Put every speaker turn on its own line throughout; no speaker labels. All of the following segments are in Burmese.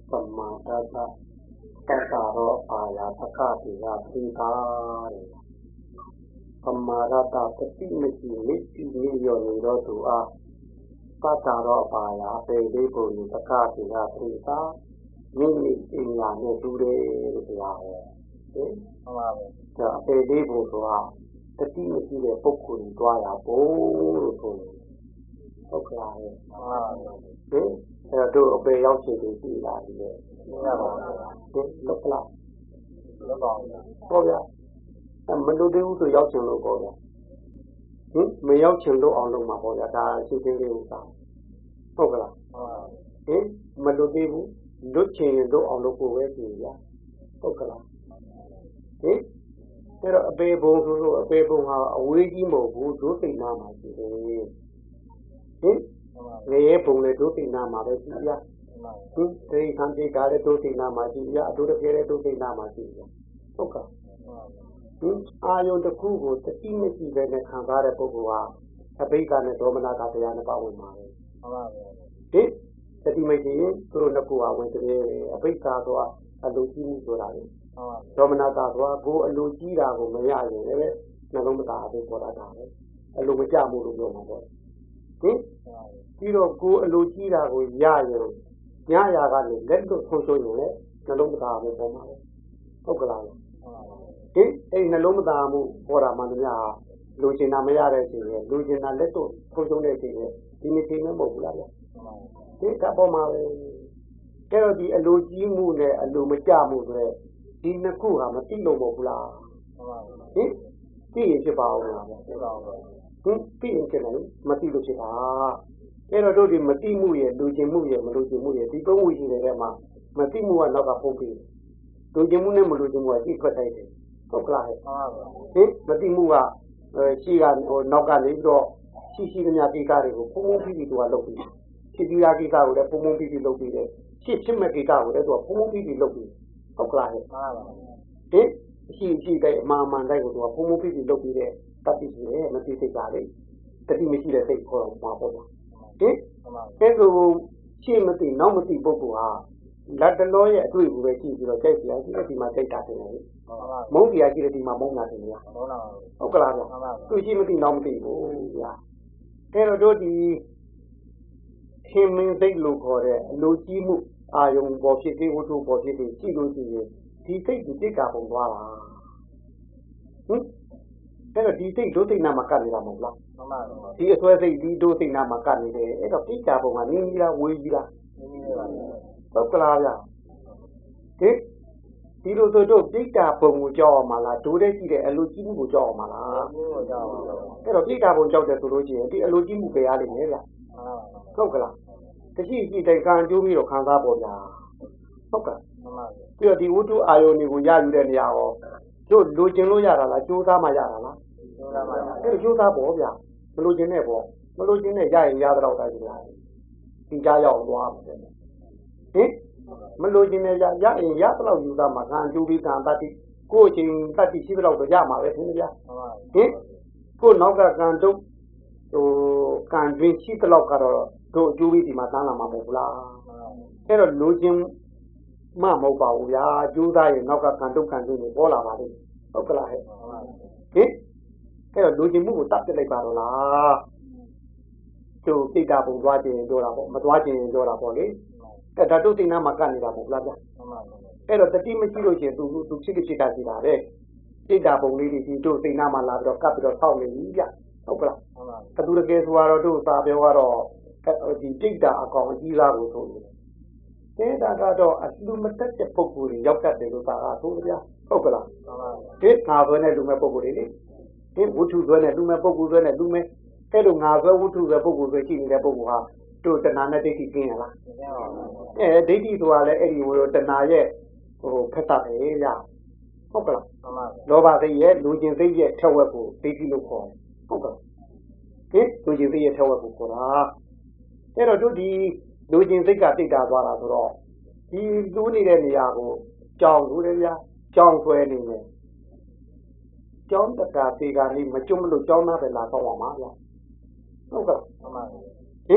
สัมมาทัฏฐะตัสสะโรปายาภคะติยาติกาสัมมาทัฏฐะปฏิมิตินิตินิโยนิโรตุอาตัสสะโรปายาเปริปุณิภคะติยาติกาမိမိအင်္ဂါနဲ့တူတယ်လို့ပြောရတယ်။ဟင်မှန်ပါဘူး။ဒါအပေလေးဖို့ဆိုတာတတိမရှိတဲ့ပုဂ္ဂိုလ်ကိုတွားတာပို့လို့ဆိုတယ်။ဟုတ်ကဲ့။မှန်ပါဘူး။ဟင်အဲ့တော့အပေရောက်ချင်တယ်ရှိလာပြီလေ။မှန်ပါဘူး။ဟင်လောကလား။လောပါဘူး။ဟုတ်ဗျာ။မလို့သေးဘူးဆိုရောက်ချင်လို့ပေါ့ဗျာ။ဟင်မရောက်ချင်လို့အောင်လုပ်မှာပေါ့ဗျာ။ဒါရှင်းရှင်းလေးဥစ္စာ။ဟုတ်ကလား။မှန်ပါဘူး။ဟင်မလို့သေးဘူးလွတ်ချင်ရင်တို့အောင်လုပ်ဖို့ပဲပြည်ရဟုတ်ကလားဟင်အဲ့တော့အပေဘုံဆိုလို့အပေဘုံဟာအဝေးကြီးမဟုတ်ဘူးဒုသိဏမှာရှိတယ်ဟင်ငရဲဘုံလည်းဒုသိဏမှာပဲရှိရဟင်ဒီခံတိကားလည်းဒုသိဏမှာရှိရအတူတကယ်လည်းဒုသိဏမှာရှိရဟုတ်ကဲ့ဟင်အာယုန်တစ်ခုကိုတတိမရှိပဲနဲ့ခံစားတဲ့ပုဂ္ဂိုလ်ဟာအဘိဓါနဲ့ဒေါမနတာတရားနဲ့ပါဝင်ပါပဲဟုတ်ပါဘူးဟင်တတိမရှိရင်သူတို့နှစ်ခုဟာဝင်ကြတယ်အဘိဓါဆိုတာအလိုကြီးမှုဆိုတာလေဒေါမနတာဆိုတာကိုအလိုကြီးတာကိုမရရင်လည်းနှလုံးမသားအဘိပေါ်တာပဲအလိုမကြမှုလို့ပြောမှာပေါ့ဟင်ပြီးတော့ကိုအလိုကြီးတာကိုရရင်ညရာကနေလက်တို့ဆုံးရှုံးရင်လည်းနှလုံးမသားအဘိပေါ်မှာပဲဟုတ်ကလားဟင်အဲ့နှလုံးမသားမှုပေါ်တာမှန်များလိုချင်တာမရတဲ့အချိန်နဲ့လိုချင်တာလက်တို့ဆုံးရှုံးတဲ့အချိန်နဲ့ဒီနေ့ချိန်မဟုတ်ဘူးလားဗျဒီကပေါ်မှာပဲကဲတော့ဒီအလိုကြီးမှုနဲ့အလိုမကျမှုဆိုတဲ့ဒီနှစ်ခုဟာမတိလို့မဟုတ်ဘူးလားဟင်သိရင်ဖြစ်ပါဦးလားဖြစ်ပါဘူးဟင်သိရင်ဖြစ်တယ်မတိလို့ဖြစ်တာအဲ့တော့တို့ဒီမတိမှုရဲ့လိုချင်မှုရဲ့မလိုချင်မှုရဲ့ဒီသုံးခုရှိနေတဲ့မှာမတိမှုကနောက်ကပုံပြီးလိုချင်မှုနဲ့မလိုချင်မှုကသိထွက်တိုင်းတယ်ဟုတ်ကလားဟဲ့ဟင်မတိမှုကရှိကနောက်ကနေပြီးတော့ရှိသမျှကိစ္စတွေကိုပုံပုံပြီးပြီးသူကလုပ်ပြီးဖြစ်ပြီးသားကိစ္စကိုလည်းပုံပုံပြီးပြီးလုပ်ပြီးတယ်ဖြစ်မဲ့ကိစ္စကိုလည်းသူကပုံပုံပြီးပြီးလုပ်ပြီးဟုတ်ကလားဟဲ့မှန်ပါပါဟင်ရှိတဲ့အမှန်တိုင်းကိုသူကပုံပုံပြီးပြီးလုပ်ပြီးတဲ့တတိရှိတယ်မသိစိတ်ပါလေတတိမရှိတဲ့စိတ်ခေါ်တော့မှာပေါ့ဗျဟင်အဲ့လိုရှိမသိနောက်မသိပုဂ္ဂိုလ်ဟာလက်တလောရဲ့အတွေ့အကြုံပဲကြည့်ပြီးတော့ကြိုက်စရာရှိတဲ့ဒီမှာကြိုက်တာတင်တယ်လေမုန်းစရာရှိတဲ့ဒီမှာမုန်းတာတင်တယ်ဟုတ်ကလားဗျသူရှိမသိနောက်မသိဘူးဗျာအဲ့တော့တို့ဒီခင်မင်းစိတ်လို့ခေါ်တဲ့အလိုကြီးမှုအာယုံပေါ်ဖြစ်သေးဝတ္ထုပေါ်ဖြစ်သေးကြည့်လို့ရှိရင်ဒီစိတ်ဒီစိတ်ကပုံသွားတာဟင်အဲ့တော့ဒီစိတ်ဒုသိဏမှာကပ်နေတာမဟုတ်လားမှန်ပါဘူးဒီအစွဲစိတ်ဒီဒုသိဏမှာကပ်နေတယ်အဲ့တော့ပိဋကပုံကနင်းကြီးလားဝေးကြီးလားနင်းကြီးပါဟုတ်ကလားဗျဟင်ဒီလိုဆိုတော့ပိဋကပုံကိုကြောက်အောင်မလားဒုတဲ့ကြည့်တဲ့အလိုကြီးမှုကိုကြောက်အောင်မလားအဲ့တော့ပိဋကပုံကြောက်တယ်ဆိုလို့ရှိရင်ဒီအလိုကြီးမှုပဲရလိမ့်မယ်ဗျဟုတ်ကလားတရှိရှိတိုင်ကံကျိုးပြီးတော့ခံစားပေါ်ကြဟုတ်ကဲ့ပြီးတော့ဒီဝတ္ထုအာယုန်တွေကိုရယူတဲ့နေရာရောတို့လိုချင်လို့ရတာလားကြိုးစားမှရတာလားကြိုးစားမှရအဲ့ဒါကြိုးစားပေါ်ဗျမလိုချင်နဲ့ပေါ့မလိုချင်နဲ့ရရင်ရတော့တာကြီးလားဒီကြားရောက်သွားမှာဟင်မလိုချင်နဲ့ရရင်ရတော့ယူသားမှာကံကျိုးပြီးကံတတိကိုယ်ချင်းတတိရှိတော့တော့ရမှာပဲသင်ဗျာဟင်ကိုနောက်ကကံတုတ်ဟိုကံတွင်ရှိတော့ကတော့တို့အကျိုးပြီးဒီမှာတန်းလာမှာမဟုတ်ဘူးလားအဲ့တော့လိုချင်မမဟုတ်ပါဘူးဗျာကျိုးသားရင်နောက်ကကံတုတ်ကံတွင်နေပေါ်လာပါလိမ့်ဟုတ်ကလားဟဲ့ဟင်အဲ့တော့လိုချင်မှုကိုတတ်ပြလိုက်ပါတော့လားတို့စိတ်ဓာတ်ပုံသွားခြင်းပြောတာပေါ့မသွားခြင်းပြောတာပေါ့လေအဲ့ဒါတို့သိနာမှာကနေတာမဟုတ်လားဗျာအဲ့တော့တတိမရှိလို့ချင်းသူဖြစ်ဖြစ်တာရှိတာပဲစိတ်ဓာတ်ပုံလေးတွေဒီတို့သိနာမှာလာပြီးတော့ကပ်ပြီးတော့ဆောက်နေပြီဗျဟုတ်ကလားအတူတကယ်ဆိုတော့တို့စာပြောကတော့ဒီတိတ်တာအကောင်အကြီးသားကိုဆိုတယ်ဒါကတော့အလူမတက်တဲ့ပုံကိုရောက်တတ်တယ်လို့သာဆိုကြဟုတ်ကလားဒီငါဆွဲနဲ့လူမဲ့ပုံကိုလေဒီဝတ္ထုဆွဲနဲ့လူမဲ့ပုံကိုဆွဲနဲ့လူမဲ့အဲ့လိုငါဆွဲဝတ္ထုဆွဲပုံကိုဆွဲရှိနေတဲ့ပုံကတို့တဏှာနဲ့ဒိဋ္ဌိကျင်းရလားဒိဋ္ဌိဆိုတာလည်းအဲ့ဒီဟိုတဏှာရဲ့ဟိုဖက်တာပဲရဟုတ်ကလားလောဘစိတ်ရဲ့လူကျင်စိတ်ရဲ့ထက်ဝက်ကိုဒိဋ္ဌိလို့ခေါ်တယ်ဟုတ်ကလားဒီလူကျင်စိတ်ရဲ့ထက်ဝက်ကိုခေါ်တာအဲ့တော့တို့ဒီလူကျင်စိတ်ကတိတ်တာသွားတာဆိုတော့ဒီလူနေတဲ့နေရာကိုကြောင်လို့လေဗျာကြောင်ဆွဲနေတယ်ကြောင်တကာပေကနေမကျွတ်မလို့ကြောင်သားပဲလာတော့ပါမှာဗျာဟုတ်ကဲ့ဟင်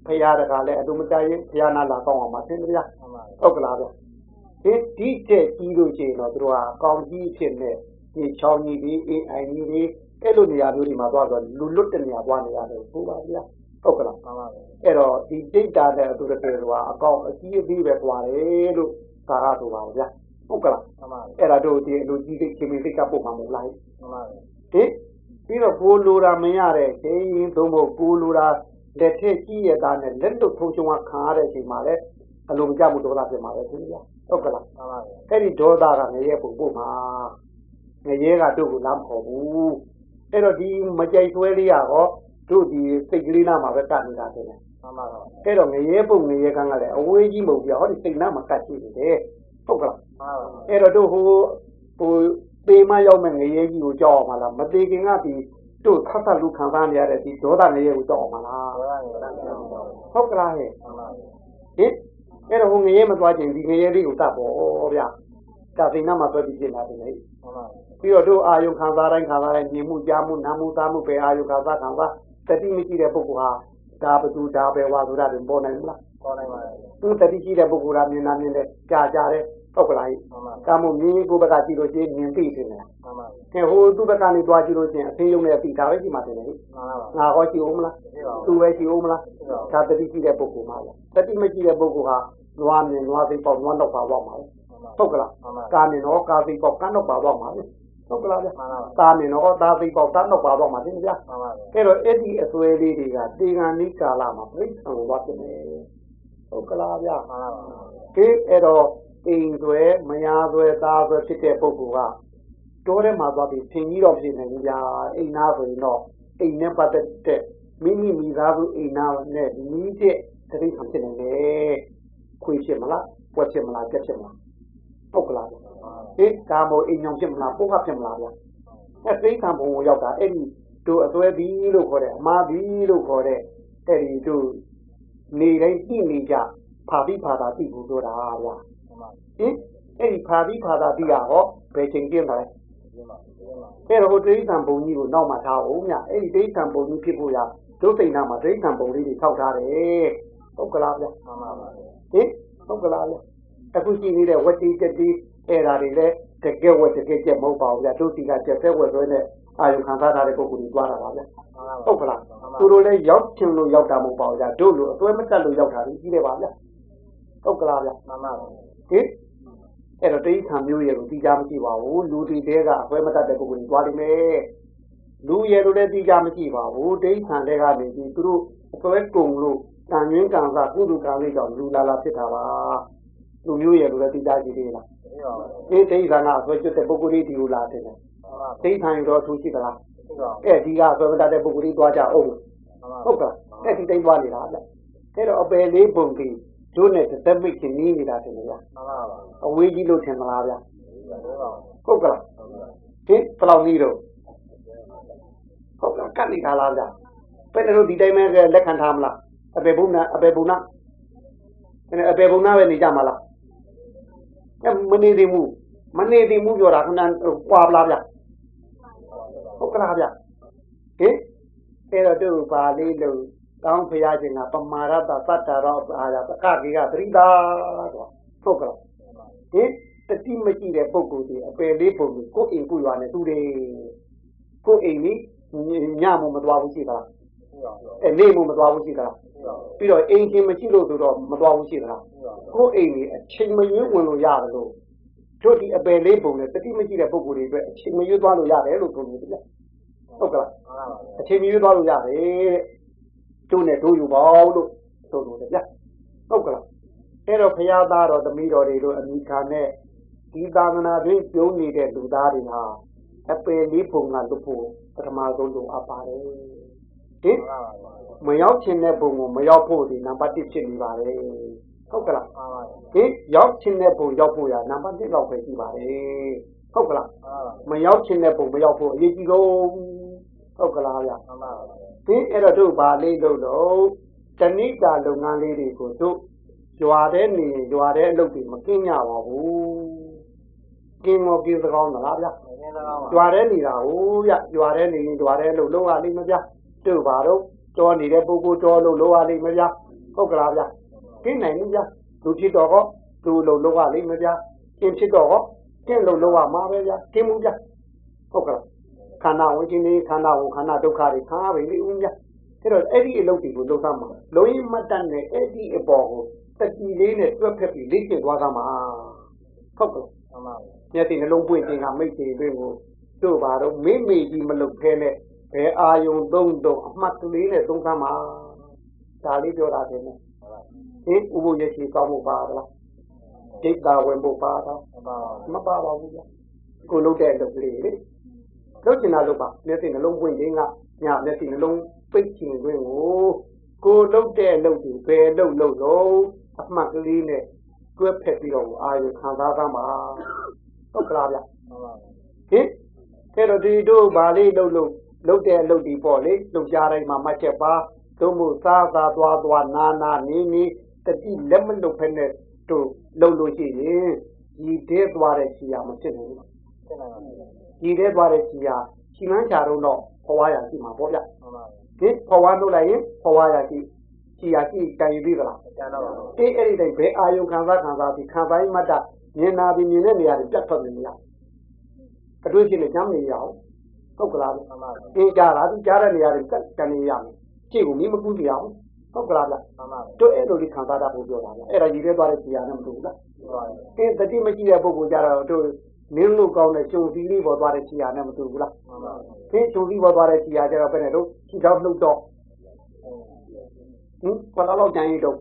ဖရာတကာလည်းအတူမကြရင်ဖရာနာလာကောင်းအောင်မသိဗျာဟုတ်ကလားဗျဒီတဲ့ကြီးလို့ရှိရင်တော့သူတို့ကကောင်းကြီးဖြစ်နေဒီချောင်းကြီးဒီအိမ်ကြီးဒီအဲ့လိုနေရာမျိုးတွေမှာသွားတော့လူလွတ်တဲ့နေရာသွားနေရတယ်ဟုတ်ပါဗျာဟုတ်ကလားအဲ့တော့ဒီဒိတ်တာနဲ့အတူတကယ်ကအကောင့်အကြီးအသေးပဲသွားတယ်လို့သာရဆိုပါဗျာဟုတ်ကလားအဲ့ဒါတို့ဒီလူကြီးခင်မင်းစိတ်ကပုတ်မှာမဟုတ်လားပြီးတော့ကိုလိုတာမရတဲ့ချိန်သုံးဖို့ကိုလိုတာလက်ထက်ကြီးရတာနဲ့လက်လွတ်ထုံးချုံခံရတဲ့အချိန်မှာလည်းအလိုမကျမှုဒေါသဖြစ်မှာပဲခင်ဗျာဟုတ်ကလားအဲ့ဒီဒေါသကငရဲပုံပို့မှာငရဲကတို့ကိုလမ်းခေါ်ဘူးအဲ့တော့ဒီမကြိုက်ဆွဲလေးရောတို့ဒီစိတ်ကလေးနာမှာပဲကတ်နေတာတဲ့အဲ့တော့ငရဲပုံငရဲကန်းကလည်းအဝေးကြီးမဟုတ်ဘူးဟောဒီစိတ်နာမှာကတ်ရှိနေတယ်ဟုတ်ကလားအဲ့တော့တို့ဟိုပေမရောက်မဲ့ငရဲကြီးကိုကြောက်အောင်မလားမသေးခင်ကဒီတို့ခတ်သလူခံစားနေရတဲ့ဒီဒေါသငရဲကိုကြောက်အောင်မလားဟုတ်ကလားဟဲ့အဲ့တော့ဟိုငရဲမသွားခြင်းဒီငရဲလေးကိုတတ်ပေါ့ဗျာဒါစိတ်နာမှာပဲပြီးနေတာဒီနေ့ပြီးတော့တို့အာယုခံစားတိုင်းမြင်မှုကြားမှုနားမှုသားမှုပဲအာယုခံစားတတိမရှိတဲ့ပုဂ္ဂိုလ်ဟာဒါဘသူဒါပဲဝါဆိုတာတွေပေါ်နိုင်မလားပေါ်နိုင်ပါဘူးသူတတိရှိတဲ့ပုဂ္ဂိုလ်ကမြင်တယ်ကြားတယ်ဟုတ်ကလားကာမမြင်ကိုဘက်ကကြည့်လို့ချင်းမြင်သိတယ်လားဟဲ့ဟိုသူ့ဘက်ကနေတွားကြည့်လို့ချင်းအသိယုံနဲ့သိတာပဲရှိမှတယ်လေငါဟောရှိဦးမလားသူပဲရှိဦးမလားဒါတတိရှိတဲ့ပုဂ္ဂိုလ်မှာတတိမရှိတဲ့ပုဂ္ဂိုလ်ဟာနွားမြင်နွားသိပေါက်နွားတော့ပါသွားမှာဟုတ်ကလားကာမြင်တော့ကာသိပေါက်ကန်းတော့ပါသွားမှာဟုတ်ကလားဗျာသာမြင်တော့သာသိပေါက်သားတော့ပါသွားမှာသိကြအဲ့တော့အဲ့ဒီအစွဲလေးတွေကတေဂန်နိကာလမှာပြိဿံကိုသွားဖြစ်နေဟုတ်ကလားဗျာအဲ့တော့အိမ်ဆွဲမယားဆွဲသားဆွဲဖြစ်တဲ့ပုဂ္ဂိုလ်ကတိုးထဲမှာသွားပြီးသင်ကြီးတော့ဖြစ်နေကြအိမ်နာဆိုရင်တော့အိမ်နဲ့ပတ်သက်တဲ့မိမိသားစုအိမ်နာနဲ့နီးတဲ့တတိယဖြစ်နေတယ်ခွေဖြစ်မလားပွက်ဖြစ်မလားကြက်ဖြစ်မလားဟုတ်ကလားကာမိုအိမ်ညောင်ဖြစ်မလားပုဂ္ဂဖြစ်မလားဗျာအဲ့သိခံဘုံကိုရောက်တာအဲ့ဒီတို့အသွဲပြီးလို့ခေါ်တယ်အမားပြီးလို့ခေါ်တဲ့အဲ့ဒီတို့နေတိုင်းသိနေကြဖာပြီးဖာသာသိဖို့ဆိုတာဗျာအဲ့ဒီဖာပြီးဖာသာသိတာဟောဘယ်ချိန်ကျင်းတာလဲအဲ့တော့ဟိုတိဋ္ဌံဘုံကြီးကိုနောက်မှထားအောင်ဗျာအဲ့ဒီတိဋ္ဌံဘုံကြီးဖြစ်ဖို့ရဒုစိတ်နာမှာတိဋ္ဌံဘုံလေးတွေထောက်ထားတယ်ဟုတ်ကလားဗျာဟုတ်ကလားဗျာအခုရှိနေတဲ့ဝတ္တိတတိအဲ့ဓာတွေလည်းတကယ်ဝတ်တကယ်ကျက်မဟုတ်ပါဘူးဗျာတို့ဒီကကျက်သက်ဝတ်ဆွဲနဲ့အာယုခံစားထားတဲ့ပုဂ္ဂိုလ်တွေသွားတာပါဗျာဟုတ်ကလားသူတို့လည်းရောက်ချင်လို့ရောက်တာမဟုတ်ပါဘူးဗျာတို့လိုအစွဲမတက်လို့ရောက်တာကြီးတယ်ပါဗျာဟုတ်ကလားဗျာမှန်ပါပါအဲ့တော့တိဋ္ဌာမျိုးရဲ့ကိုသိကြမရှိပါဘူးလူတွေတဲကအစွဲမတက်တဲ့ပုဂ္ဂိုလ်တွေသွားလိမ့်မယ်လူရဲ့လိုလည်းသိကြမရှိပါဘူးတိဋ္ဌာတဲကနေပြီးသူတို့အစွဲကုန်လို့ကံရင်းကံစားကုသကံလေးကြောင့်လူလာဖြစ်တာပါလူမျိုးရဲ့လိုလည်းသိကြကြည့်သေးလားဒီဒိဋ္ဌာကအစွဲကျွတ်တဲ့ပုဂ္ဂိုလ်တွေဒီလိုလာတယ်ဒိဋ္ဌာရောသူရှိသလားအဲ့ဒီကအစွဲမတက်တဲ့ပုဂ္ဂိုလ်တွေသွားကြအောင်ဟုတ်ကဲ့အဲ့ဒီတိတ်သွားနေတာဗျအဲ့တော့အပယ်လေးပုံပြီးတို့နဲ့သက်မိတ်ချင်းနီးနေတာတင်လေဗျအဝေးကြီးလို့ထင်မလားဗျဟုတ်ကဲ့ဒီဘယ်လောက်နီးတော့ဟုတ်ကဲ့ကတ်နေတာလားဗျဘယ်လိုဒီတိုင်းပဲလက်ခံထားမလားအပေဘုံနာအဲ့အပေဘုံနာပဲနေကြမှာလားမနေသေးဘူးပြောတာခဏကွာပလားဗျဟုတ်ကလားဗျအဲ့တော့တို့ပါလေးလို့တောင်းဖရာခြင်းကပမာရတသတ္တရောအာရပကကေကသရိတာဟုတ်ကလားတတိမရှိတဲ့ပုဂ္ဂိုလ်တွေအပယ်လေးပုံကိုကိုယ်အိမ်ကိုရွာနဲ့သူတယ်ကိုယ်အိမ်ကြီးညမမသွားဘူးရှိသလားနေမမသွားဘူးရှိသလားပြီးတော့အိမ်ချင်းမရှိလို့ဆိုတော့မသွားဘူးရှိသလားကိုယ်အိမ်ကြီးအချိန်မရွေးဝင်လို့ရတယ်လို့တို့ဒီအပယ်လေးပုံနဲ့တတိမရှိတဲ့ပုဂ္ဂိုလ်တွေအတွက်အချိန်မရွေးသွားလို့ရတယ်လို့ဆိုလို့ဗျဟုတ်ကလားအချိန်မရွေးသွားလို့ရတယ်တို့နဲ့တို့ယူပါလို့ဆိုလို့ဗျဟုတ်ကလားအဲ့တော့ဘုရားသားတော်သမီးတော်တွေတို့အမိခံနဲ့ဒီသာသနာတွင်ကျုံနေတဲ့လူသားတွေဟာအပယ်လေးပုံကလွတ်ဖို့ပထမဆုံးလိုအပ်ပါတယ်မရောက်ချင်တဲ့ပုံကိုမရောက်ဖို့ဒီနံပါတ်1ဖြစ်နေပါတယ်ဟုတ်ကလားရောက်ချင်တဲ့ပုံရောက်ဖို့ရနံပါတ်1လောက်ပဲရှိပါတယ်ဟုတ်ကလားမရောက်ချင်တဲ့ပုံမရောက်ဖို့အရေးကြီးဆုံးဟုတ်ကလားဗျအဲ့တော့တို့ဗာလေးလို့တဏိတာလုပ်ငန်းလေးတွေကိုတို့ကြွာတဲ့နေကြွာတဲ့အလုပ်တွေမကင်းကြပါဘူးကင်းတော့ပြေစကောင်းသလားဗျကြွာတဲ့နေတာဟုတ်ဗျကြွာတဲ့နေကြွာတဲ့အလုပ်လုပ်ရလိမ့်မဗျတို့ဗာတော့တော်နေတဲ့ပုဂ္ဂိုလ်တော်လို့လုပ်ရလိမ့်မဗျဟုတ်ကလားဗျာကင်းနိုင်ဘူးဗျာလူဖြစ်တော့ဟောလူလုံလောက်ရလိမ့်မယ်ဗျာကင်းဖြစ်တော့ဟောကင်းလုံလောက်ရမှာပဲဗျာကင်းမှုဗျာဟုတ်ကလားခန္ဓာဝင်ခြင်းနေခန္ဓာဝင်ခန္ဓာဒုက္ခတွေခံရပြီလေဦးဗျာအဲ့တော့အဲ့ဒီအလုပ်တွေကိုလုပ်သမှာလုံးရင်မတ်တတ်နဲ့အဲ့ဒီအပေါ်ကိုတတိလေးနဲ့တွက်ဖက်ပြီးလေ့ကျင့်သွားသမှာဟုတ်ကဲ့မှန်ပါဗျာမျက်စိနှလုံးပွင့်ခြင်းကမိတ်တွေအတွင်းကိုတို့ပါတော့မိမိကြီးမလုပ်ခဲနဲ့ဘယ်အာယုံသုံးတော့အမှတ်ကလေးနဲ့သုံးသမှာဒါလေးပြောတာတယ်နော်ဟင်ဥပုရရှိကောင်းမှုပါလားဒိဋ္ဌာဝင်ဖို့ပါတော့မပါပါဘူးဗျာကိုလုပ်တဲ့အလုပ်ကလေးလေလုပ်ချင်တာလုပ်ပါမျက်စိနှလုံးပွင့်ခြင်းကညမျက်စိနှလုံးပိတ်ခြင်းတွင်ကိုလုပ်တဲ့အလုပ်တွေဘယ်လုပ်လို့အမှတ်ကလေးနဲ့တွဲဖက်ပြီးတော့အာယုခံစားသမှာဟုတ်ကလားဗျဟင်အဲ့တော့ဒီတို့ဗာလေးလုပ်တဲ့အလုပ်ဒီပေါ့လေလုပ်ကြတိုင်းမှာမှတ်ချက်ပါသို့မဟုတ်စားသွားနာနေတတိလက်မလုပ်ဖက်နဲ့တို့လုပ်လို့ရှိရင်ဒီတဲ့သွားတဲ့ခြေရမဖြစ်နိုင်ဘူးဒီတဲ့သွားတဲ့ခြေရခြေမှန်းချတော့ဘဝရရှိမှာပေါ့ဗျဟင်ဘဝလုပ်လိုက်ရင်ဘဝရရှိခြေရရှိကြံရည်သလားအေးအဲ့ဒီတိုင်းဘယ်အာယုခံစားပြီးခံစားမှတ်တာမြင်နာပြီးမြင်တဲ့နေရာတွေပြတ်ထွက်နေရအတွေ့အကြုံနဲ့ညမ်းနေရအောင်ဟုတ်ကလားအင်းကြားတာဒီကြားတဲ့နေရာတွေတက်နေရမယ်ကြည့်ကိုမီးမကူးကြအောင်ဟုတ်ကလားဗျတို့အဲ့လိုလေးခံစားတာဖို့ပြောတာဗျအဲ့ဒါရည်ရဲသွားတဲ့ခြေရနဲ့မတူဘူးလားအင်းတတိမရှိတဲ့ပုဂ္ဂိုလ်ကြတော့တို့နင်းလို့ကောင်းတဲ့ကျုံသီးလေးပေါ်သွားတဲ့ခြေရနဲ့မတူဘူးလားအင်းကျုံသီးပေါ်သွားတဲ့ခြေရကြတော့ဘယ်နဲ့တို့ခြေထောက်နှုတ်တော့ဘယ်လောက်ကြံရည်တော့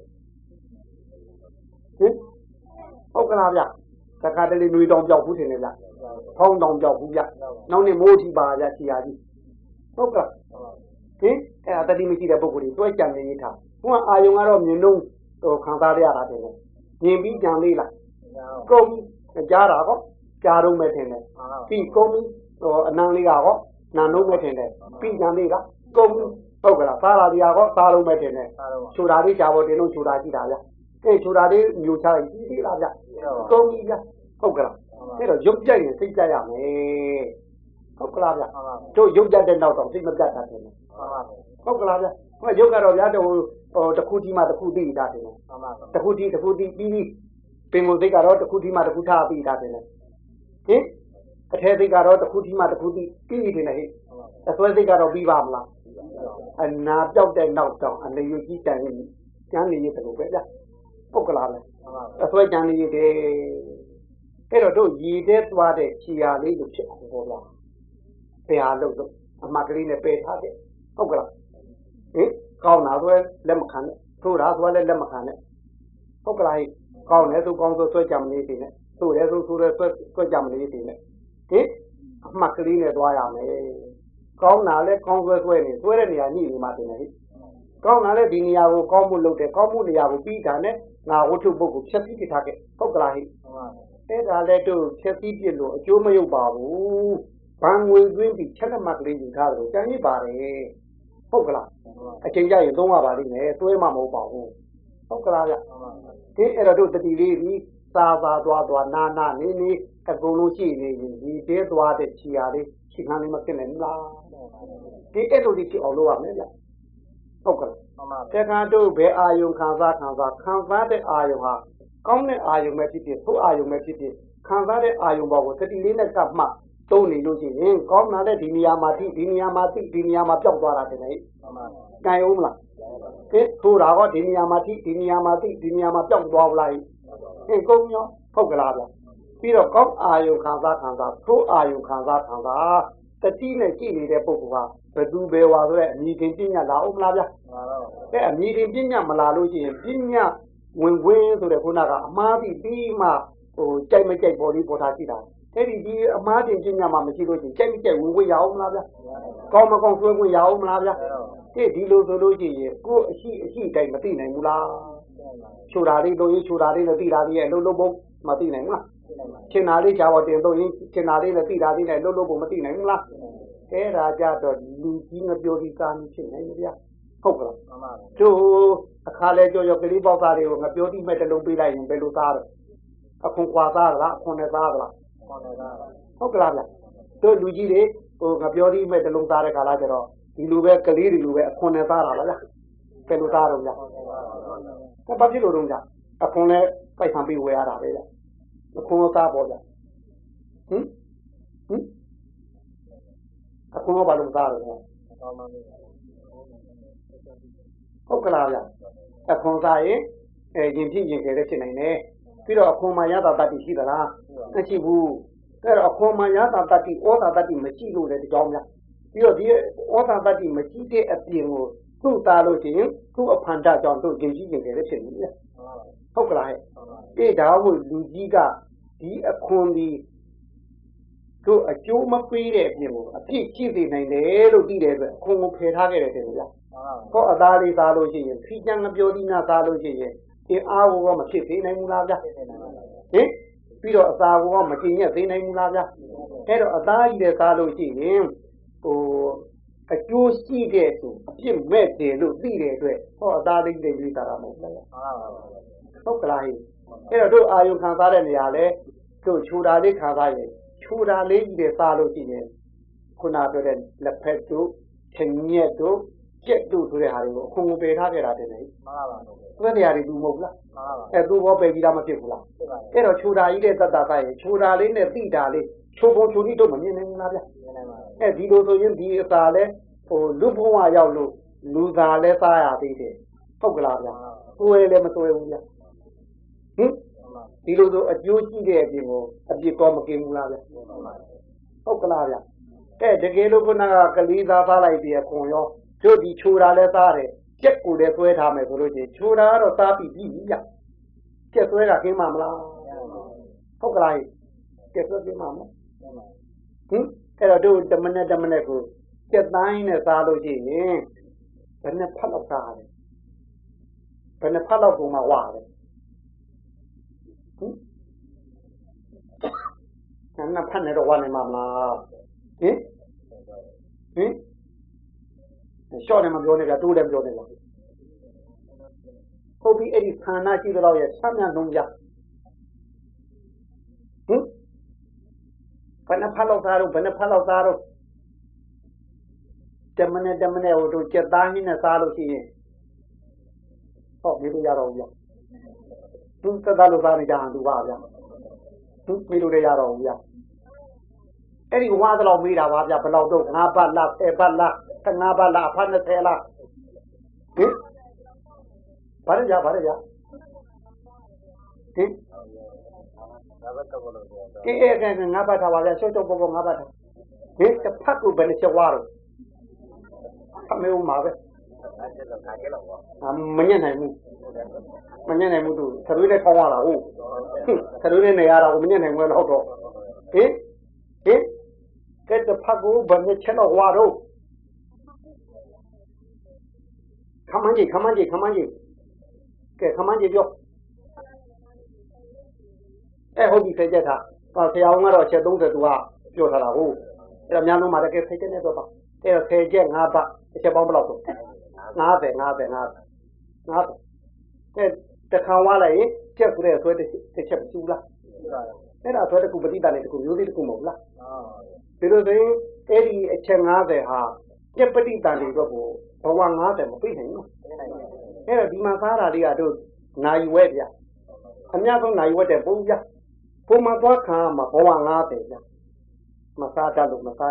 ဟုတ်ကလားဗျတခါတလေနှွေတောင်ပြောက်ဘူးထင်တယ်ဗျဖောင်းတောင်ပြောက်ဘူးဗျနောက်နေ့မိုးထီပါဗျခြေရကြီးဟုတ်ကလားဟင်အဲ့အတတိမရှိတဲ့ပုဂ္ဂိုလ်တွေတွဲကြံနေထားဘုရားအာယုံကတော့မြင်လုံးခံစားရတာတယ်မြင်ပြီးကြံလေးလားကုန်ကြားတာကောကြားတော့မဲ့ထင်တယ်ပြီးကုန်ပြီးအနံလေးကောနာနှုံးမဲ့ထင်တယ်ပြီးကြံလေးလားကုန်ဟုတ်ကလားစားလာတရားကောစားတော့မဲ့ထင်တယ်ခြူတာလေးရှားဖို့တင်လို့ခြူတာကြည့်တာဗျအဲ့ခြူတာလေးမျိုးချလိုက်ကြည့်လားဗျကုန်ပြီဗျဟုတ်ကလားအဲ့တော့ရုပ်ကြိုက်ရင်စိတ်ကြရမယ်ဟုတ်ကလားဗျတို့ရုပ်ကြတဲ့နောက်တော့စိတ်မပြတ်တာတယ်ဟုတ်ကလားဗျဟိုရုပ်ကတော့ဗျာတော့တစ်ခုဒီမှတစ်ခုသိတာတယ်တစ်ခုဒီပြီးပင်ကိုစိတ်ကတော့တစ်ခုဒီမှတစ်ခုထားပြီးတာတယ်ဟင်အထဲစိတ်ကတော့တစ်ခုဒီမှတစ်ခုသိပြီးတယ်ဟဲ့အစွဲစိတ်ကတော့ပြီးပါမလားအနာပြောက်တဲ့နောက်တော့အနေယူကြီးတန်ရင်ကျမ်းနေရတယ်လို့ပဲဗျဟုတ်ကလားဗျအစွဲကျမ်းနေရတယ်အဲ့တော့တို့ရည်တဲ့သွားတဲ့ခြေရာလေးကိုဖြစ်အောင်ဟောလားဘယ်ဟာလို့အမှတ်ကလေးနဲ့ပယ်ထားတယ်ဟုတ်ကလားဟင်ကောင်းတာဆိုလက်မခံနဲ့ထိုးတာဆိုလည်းလက်မခံနဲ့ဟုတ်ကလားကောင်းတယ်ဆိုကောင်းဆိုဆွဲကြမနေသေးနဲ့ဆိုတယ်ဆိုဆွဲကြမနေသေးနဲ့ဟင်အမှတ်ကလေးနဲ့သွားရမယ်ကောင်းတာလည်းကောင်းဆွဲနေဆွဲတဲ့နေရာညှိနေမှတင်တယ်ဟိကောင်းတာလည်းဒီနေရာကိုကောင်းမှုလုပ်တယ်ကောင်းမှုနေရာကိုပြီးတာနဲ့ငါဝတ္ထုပုဂ္ဂိုလ်ဖြတ်ပြီးထားခဲ့ဟုတ်ကလားဟိအဲ့ဒါလည်းတို့ဖြတ်ပြီးပြလို့အကျိုးမရုပ်ပါဘူးဘန်ငွေသွင်းပြီးချက်လက်မှတ်ကလေးယူထားတယ်ကြံရစ်ပါတယ်ဟုတ်ကလားအချိန်ကြရင်သုံးရပါလိမ့်မယ်သွဲမှမဟုတ်ပါဘူးဟုတ်ကလားဗျဒီအဲ့တော့တို့တတိလေးပြီးသာသွားနာနေအကုန်လုံးရှိနေရင်ဒီတဲသွားတဲ့ခြေရာလေးခြေခံလေးမဖြစ်နိုင်ဘူးလားဒီအဲ့လိုဒီဖြစ်အောင်လုပ်ရမယ်ဗျဟုတ်ကဲ့တခါတို့ဘယ်အာယုံခံစားတဲ့အာယုံဟာကောင်းတဲ့အာယုံပဲဖြစ်ဖြစ်ဆိုးအာယုံပဲဖြစ်ဖြစ်ခံစားတဲ့အာယုံပေါ်ကိုတတိလေးနဲ့ကပ်မှသုံးနေလို့ရှိရင်ကောင်းတာတဲ့ဒီနေရာမှာတိဒီနေရာမှာပျောက်သွားတာတယ်ဟဲ့ကြိုင်အောင်မလားထိုးတာဟောဒီနေရာမှာတိဒီနေရာမှာပျောက်သွားလားကုန်းရောဟုတ်ကလားဗျပြီးတော့ကောင်းအာယုခံစားသိုးအာယုခံစားတတိနဲ့ကြည့်နေတဲ့ပုဂ္ဂိုလ်ကဘယ်သူဘယ်ဝါဆိုတဲ့အမြင်တင်ပညာလာအောင်မလားဗျအဲ့အမြင်တင်ပညာမလာလို့ရှိရင်ပညာဝင်ဆိုတဲ့ခုနကအမှားပြီးမှကြိုက်မကြိုက်ပေါ်လေးပေါ်ထားကြည့်တာအဲ့ဒီအမှားတင်ပညာမှမရှိလို့ရှိရင်ကြိုက်မကြိုက်ဝင်ရအောင်မလားဗျကောင်းမကောင်းဆွဲခွင့်ရအောင်မလားဗျဒီလိုဆိုလို့ရှိရင်ကိုယ်အရှိတိုင်းမသိနိုင်ဘူးလားချိုတာလေးတို့ရင်ချိုတာလေးနဲ့သိတာလေးရဲ့လုံးဘုံမသိနိုင်ဘူးလားချင်တာလေးချာပေါ်တင်တို့ရင်ချင်တာလေးနဲ့သိတာလေးနဲ့လုံးဘုံမသိနိုင်ဘူးလားအဲ့ဒါကြတော့လူကြီးမပြောဒီကာမျိုးဖြစ်နိုင်ဗျာဟုတ်ကလားတို့အခါလဲကြောကလေးပေါက်သားတွေကိုငပြောတိမဲ့တလုံးပေးလိုက်ရင်ဘယ်လိုသားတော့အခွန်ခွာသားလားအခွန်နဲ့သားလားဟုတ်ကလားဗျတို့လူကြီးတွေငပြောတိမဲ့တလုံးသားတဲ့ခါလာကြတော့ဒီလိုပဲကလေးတွေလိုပဲအခွန်နဲ့သားတာလားဗျဘယ်လိုသားတော့ဗျာဘာဖြစ်လို့တော့ဗျာအခုလည်းပိုက်ဆံပြီးဝယ်ရတာပဲဗျာအခုတော့သားပေါ့ဗျာအခုတော့ဘာလို့သားတော့ဟုတ်ကလားဗျာအခုသားရင်ရင်ဖြစ်ရင်ခဲတဲ့ဖြစ်နိုင်တယ်ပြီးတော့အခုမှရတာတတ်ရှိသလားမရှိဘူးအဲ့တော့အခုမှရတာတတ်ဩတာတတ်မရှိလို့လေဒီကြောင်းဗျာပြီးတော့ဒီဩတာတတ်မရှိတဲ့အပြင်ကိုသူ့သားလို့ရှိရင်သူ့အဖန္တကြောင့်သူ့ရင်ရှိရင်ခဲတဲ့ဖြစ်နေဗျာဟုတ်ကလားဟဲ့အေးဒါကိုလူကြီးကဒီအခွန်ဒီတို့အကျိုးမပေးတဲ့အပြင်ကိုအပြစ်ရှိစေနိုင်တယ်လို့သိတဲ့အတွက်အခွန်ကိုဖယ်ထားခဲ့တယ်တဲ့ဗျာဟောအသားလေးသားလို့ရှိရင်ဖိကျန်မပြောဒီနာသားလို့ရှိရင်ဒီအားကိုမဖြစ်သေးနိုင်ဘူးလားဗျာဟင်ပြီးတော့အစာကိုမကျင်ရသေးနိုင်ဘူးလားဗျာအဲ့တော့အသားကြီးတဲ့သားလို့ရှိရင်အကျိုးရှိတဲ့သူအပြစ်မဲ့တယ်လို့သိတဲ့အတွက်ဟောအသားလေးတွေရွေးတာမဟုတ်လားဟုတ်ကလားဟဲ့အဲ့တော့တို့အာယုခံစားတဲ့နေရာလဲတို့ခြူတာလေးခံစားရင်ခြူတာလေးကြီးတဲ့သားလို့ရှိရင်ခုနပြောတဲ့လက်ဖက်တို့ချင်းညက်တို့ကြက်တို့ဆိုတဲ့ဟာတွေကိုအကုန်ပယ်ထားခဲ့တာတဲ့လေမှန်ပါပါသူ့တရားတွေသူမဟုတ်လားမှန်ပါပါအဲ့သူဘောပယ်ပြီးသားမဖြစ်ဘူးလားအဲ့တော့ခြူတာကြီးတဲ့တတ်တာကရင်ခြူတာလေးနဲ့တိတာလေးချိုးပုံချိုးပြီးတော့မမြင်နိုင်ဘူးလားဗျမြင်နိုင်ပါဘူးအဲ့ဒီလိုဆိုရင်ဒီအစာလဲလူဘဝရောက်လို့လူသားလဲစားရသေးတယ်ဟုတ်ကလားဗျသွဲလည်းမသွဲဘူးဗျဒီလိုဆိုအကျိုးရှိတဲ့အပြင်ကိုအပြစ်ကောမกินဘူးလားဗျဟုတ်ကလားဗျတဲ့တကယ်လို့ခုနကကလေးသားစားလိုက်ပြီးခွန်ရောတို့ဒီခြူတာလဲစားတယ်ကြက်ကိုလည်းသွဲထားမယ်ဆိုလို့ချင်းခြူတာကတော့စားပြီးပြီဗျကြက်သွဲတာခင်းမှာမလားဟုတ်ကလားကြက်သွဲခင်းမှာမလားအဲ့တော့တို့တမနဲ့ကိုကြက်တိုင်းနဲ့စားလို့ရှိရင်ဘယ်နဲ့ဖတ်လောက်စားရတယ်ဘယ်နဲ့ဖတ်လောက်ပုံမှာဝါတယ်နှစ်ဖတ်နေတော့ဝါနိုင်မှာမလားဟင်ရှော့တယ်မပြောနဲ့ကတိုးတယ်ပြောနေလားဟုတ်ပြီအဲ့ဒီဌာနရှိတော့ရဲ့ဆမ်းမြလုံးကြဘယ်နှဖတ်လောက်သားတော့ဘယ်နှဖတ်လောက်သားတော့တမနဲ့ဟိုတို့ကြက်သားကြီးနဲ့စားလို့ရှိရင်ဟောမေးလို့ရတော့ဘူးဗျသူသက်သားလို့စားနေကြဟန်သူပါဗျသူမေးလို့ရတော့ဘူးဗျအဲ့ဒီဝါသလောက်မေးတာပါဗျဘယ်လောက်တော့9ဘတ်လား10ဘတ်လား15ဘတ်လားအဖတ်20လားဟင်ဘာလဲဗျဟင်အဲ့9ဘတ်ထားပါဗျရှော့ပေါ်9ဘတ်ထားဟင်တစ်ဖတ်ကိုဘယ်နှချက်ဝါတော့အမေဦးမှာပဲမညံ့နိုင်ဘူးသူသရွေးနဲ့ခေါင်းရတာဟုတ်သရွေးနဲ့နေရတာကိုမညံ့နိုင်ဘူးလို့ဟုတ်တော့ဟင်ကဲတစ်ဖတ်ကိုဘယ်နှချက်တော့ဝါတော့ခမန်းကြီးကဲခမန်းကြီးပြောဟုတ်ပြီဖဲချက်ထားဆရာအောင်ကတော့ချက်30သူကပြောထားတာဟုတ်အဲ့တော့များလုံးမှာတကယ်ဖဲချက်နဲ့တော့ပါအဲ့တော့ဖဲချက်5ဘတ်တစ်ချက်ပေါင်းဘယ်လောက်တော့50အဲ့တခါဝါလိုက်ရင်ချက်ဆိုတဲ့ဆွဲတစ်ချက်ပြူလားအဲ့ဒါဆွဲတစ်ခုပဋိသန္ဓေတစ်ခုမျိုးသေးတစ်ခုမဟုတ်လားဒီလိုဆိုရင်အဲ့ဒီအချက်50ဟာချက်ပဋိသန္ဓေတော့ကိုဘဝ50မပြည့်နိုင်ဘူးအဲ့တော့ဒီမှာစားတာလေးကတို့နိုင်ဝဲဗျအများဆုံးနိုင်ဝဲတဲ့ပုံဗျပုံမှာသွားခံမှာဘဝ50ဗျမစားတတ်လို့ခံ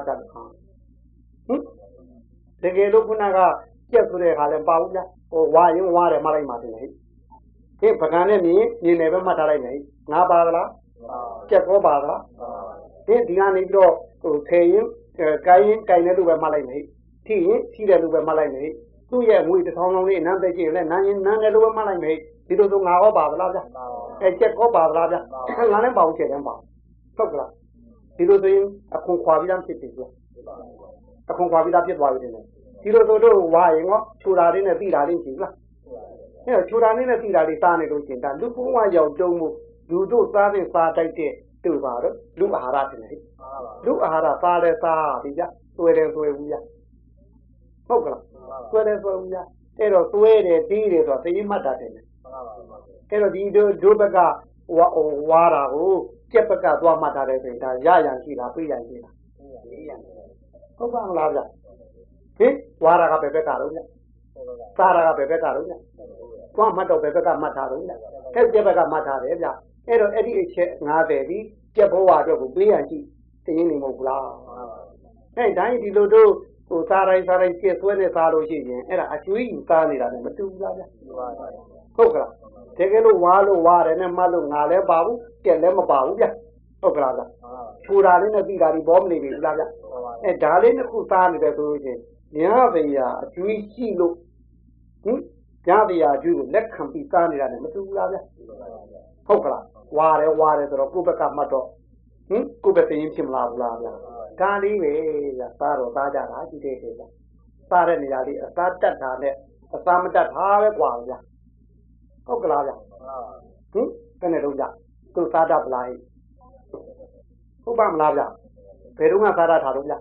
တကယ်လို့ခုနကကြက်ဆိုတဲ့ခါလဲပါဘူးဗျဟိုဝါရင်ဝါတယ်မှလိုက်မှတင်လေဟင်ပကံနဲ့မြင်နေပဲမှတ်ထားလိုက်မယ်ငါပါသလားကြက်ကောပါသလားဟင်ဒီကနေပြီးတော့ဟိုခဲရင်ကိုင်းတဲ့လူပဲမှတ်လိုက်မယ်ထိရင်ထိတဲ့လူပဲမှတ်လိုက်မယ်သူ့ရဲ့ငွေတစ်ထောင်လုံးလေးနန်းသက်ရှိရင်လည်းနန်းတဲ့လူပဲမှတ်လိုက်မယ်ဒီလိုဆိုငါကောပါသလားဗျကြက်ကောပါသလားဗျငါလည်းပါဘူးကြက်လည်းပါဟုတ်ကလားဒီလိုဆိုရင်အခွန်ခွာပြီးသားဖြစ်ပြီဆိုအခွန်ခွာပြီးသားဖြစ်သွားပြီတဲ့ဒီလိုဆိုတော့ဝါရင်ကခြူတာလေးနဲ့ပြီးတာလေးရှိလားအဲ့တော့ခြူတာလေးနဲ့ပြီးတာလေးစားနေလို့ရှင်ဒါလူဘဝရောက်တုံးမှုလူတို့စားတဲ့စားတိုက်တဲ့တူပါတော့လူအာဟာရတင်လေလူအာဟာရစားလဲစားပြီဗျသွဲတယ်သွဲဘူးဗျဟုတ်ကလားသွဲတယ်သွဲဘူးဗျအဲ့တော့သွဲတယ်ပြီးတယ်ဆိုတော့သိမှတ်တာတယ်အဲ့တော့ဒီဒုဘကဝါတာကိုကြက်ဘကသွားမှတ်တာတယ်ဆိုရင်ဒါရရန်ရှိတာပြေးရန်ရှိတာဟုတ်ပါမလားဗျဟင်ဝါတာကဘယ်ဘက်ကတော့ဗျ Sara Bebeka, one matter of Bebeka Mataro, tell Jebeka Matare, Edo Eddie Nadevi, Jeboa, B and G, the Inimogla. Hey, Dine Dilodo, Sara Sara is when a Saro Era actually Sani and Matula. Okra, take a wallow war and a malu nale babu, get them a babu. Oklada. Puralin a bigari bomb living, a darling who found the solution. Yavia, Juicy look. Yavia, Jew, let come be found in a Matula. Okla, water, or Kubaka Mato. Kubaka in Timla. Kali, Saro, Baja, agitated. Saraniadi, a Sata, a Samata, Hara, Oklada. Peneruja, to start up line. Ubam Lava, Peruma Sara Taruja.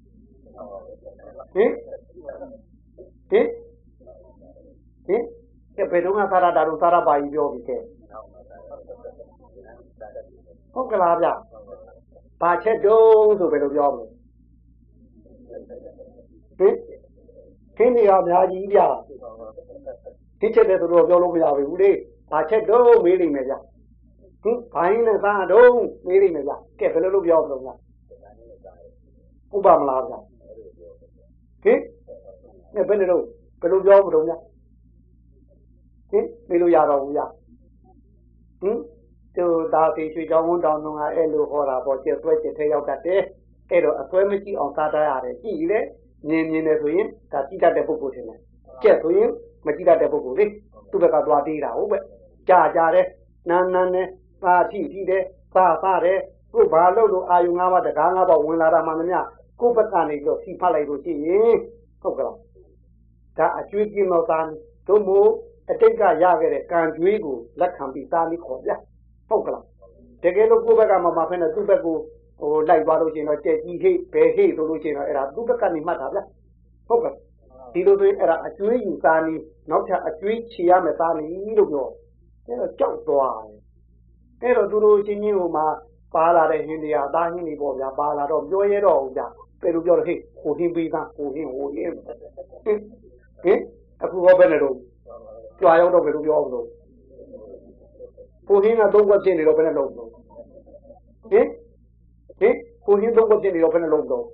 Peruma Sara Darutara by Yogi. Okalabia, Pache Jones over the job. Kenny of Nadia. Teacher the Rogovia, Pache Do, Willie Media. Fine as I don't, meeting me, get a little bit of them. Ubam Lava. A Benito, Peru Jobroya. Miluya. To Darcy, she don't down on a elu hora, but just wait to take out that day. Edo, a swimmy on Saturday, Name, Tatita de Puputin. Get to him, Matita de Pupuri, to the Caduatira, Jare, Nane. Fare, Ubalo, Ayunava, the Ganga, Winara Mamania, Kupatani, see Palago, Coca. That a tweet him of San, to move, a take a yagger, can't wiggle, that can be Sani Coca. Coca. Take a look over Mamma, Tubago, or like Barosin or Teddy, Pay, Solution, or a Dubacani Matala. Coca. Tilo era a tweet in Sani, not a tweet, Chiamatani, Ido. Jump to Pero duro Jinuma, Pala de India, Dani Boya, Bala of Joyero, Peru Yorhi, who him be that, who him. A poor Benero. Fly out of Peru Yordo. Who him a dog was in the open a logo. Who him dog was in the open a logo.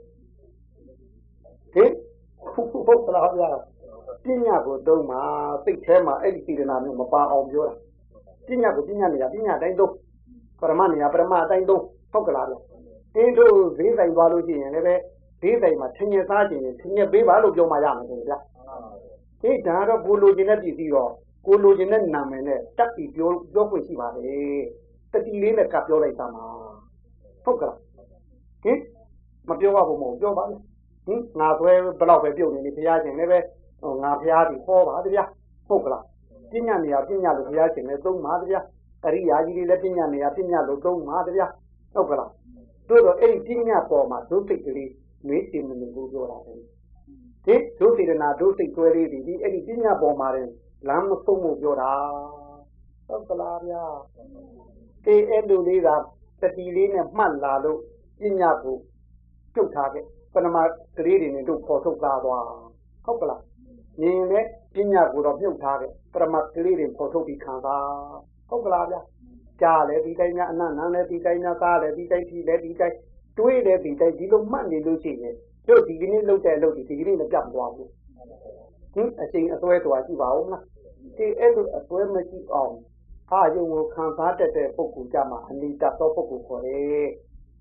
Pinago Doma, Big Tema, Eddie and Mapa of Jura. Pina, they do. For money, Abrama, they do. Pocolada. Into these and Valuji and Eve, these are my 10 years aging, 10 years baby, I look your Mayam. He died of Gulujinet is your Gulujinet Namene, Taki, your Yokusiva, the Dilina Capiola Sama. Pocola. Mapioa Homo, Jovan. Not where below a building in the Piazza and Eve, or Napiati, Pola, Pocola. Pignania, the Piazza, and Dom Madria, Ria, Pignania, Pignalo, Dom Madria, Opera. Todo el Pigna forma, dulcely, meet him in the Buddha. This dulce and a dulce query, the Pigna Bomarin, Lam Somo Yora, Operaria. They endulida, the Dilina Manlado, Pignabu, two target, Panama, reading into Porto Gava. Opera. Name Pina would have no target, but a must lead in Porto Picanda. Oglada. Jale, Vitana, Nana, Vitana, Sale, Vitati, Levita, Tui, Levita, Dilo Monday Lucine. So beginning look at Loki, beginning the jump one. I think a way to achieve our the end of a swimmer's on. How you will convert the Poku Jama and leave that Poku for a.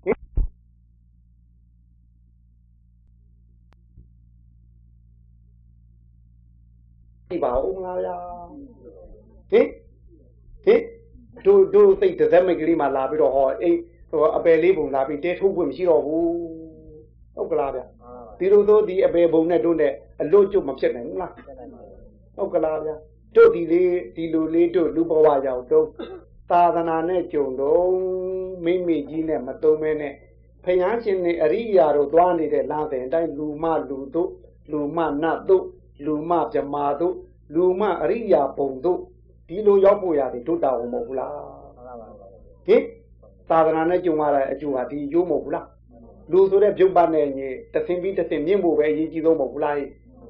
Do think the Zemigri Malabi or a believable Labi, they who will see who. Oglada. Dirudo the Abebo Nedune, a low job of Shetan. Oglada. Do the to Lubawaya, do Tadana Nejo, Mimi Gina Matomene, Payanchin Aria, Rodwani, the Lante, and I Luma Ludo, Luma Nado, Luma Jamado, Luma Aria Pondo, Dilo Yapoya, the Tuta Mobula. Tadana Jumara, Juati, Yumobula. Luso de Jumbanene, the same beat the same Yimbo where you do Mobulai.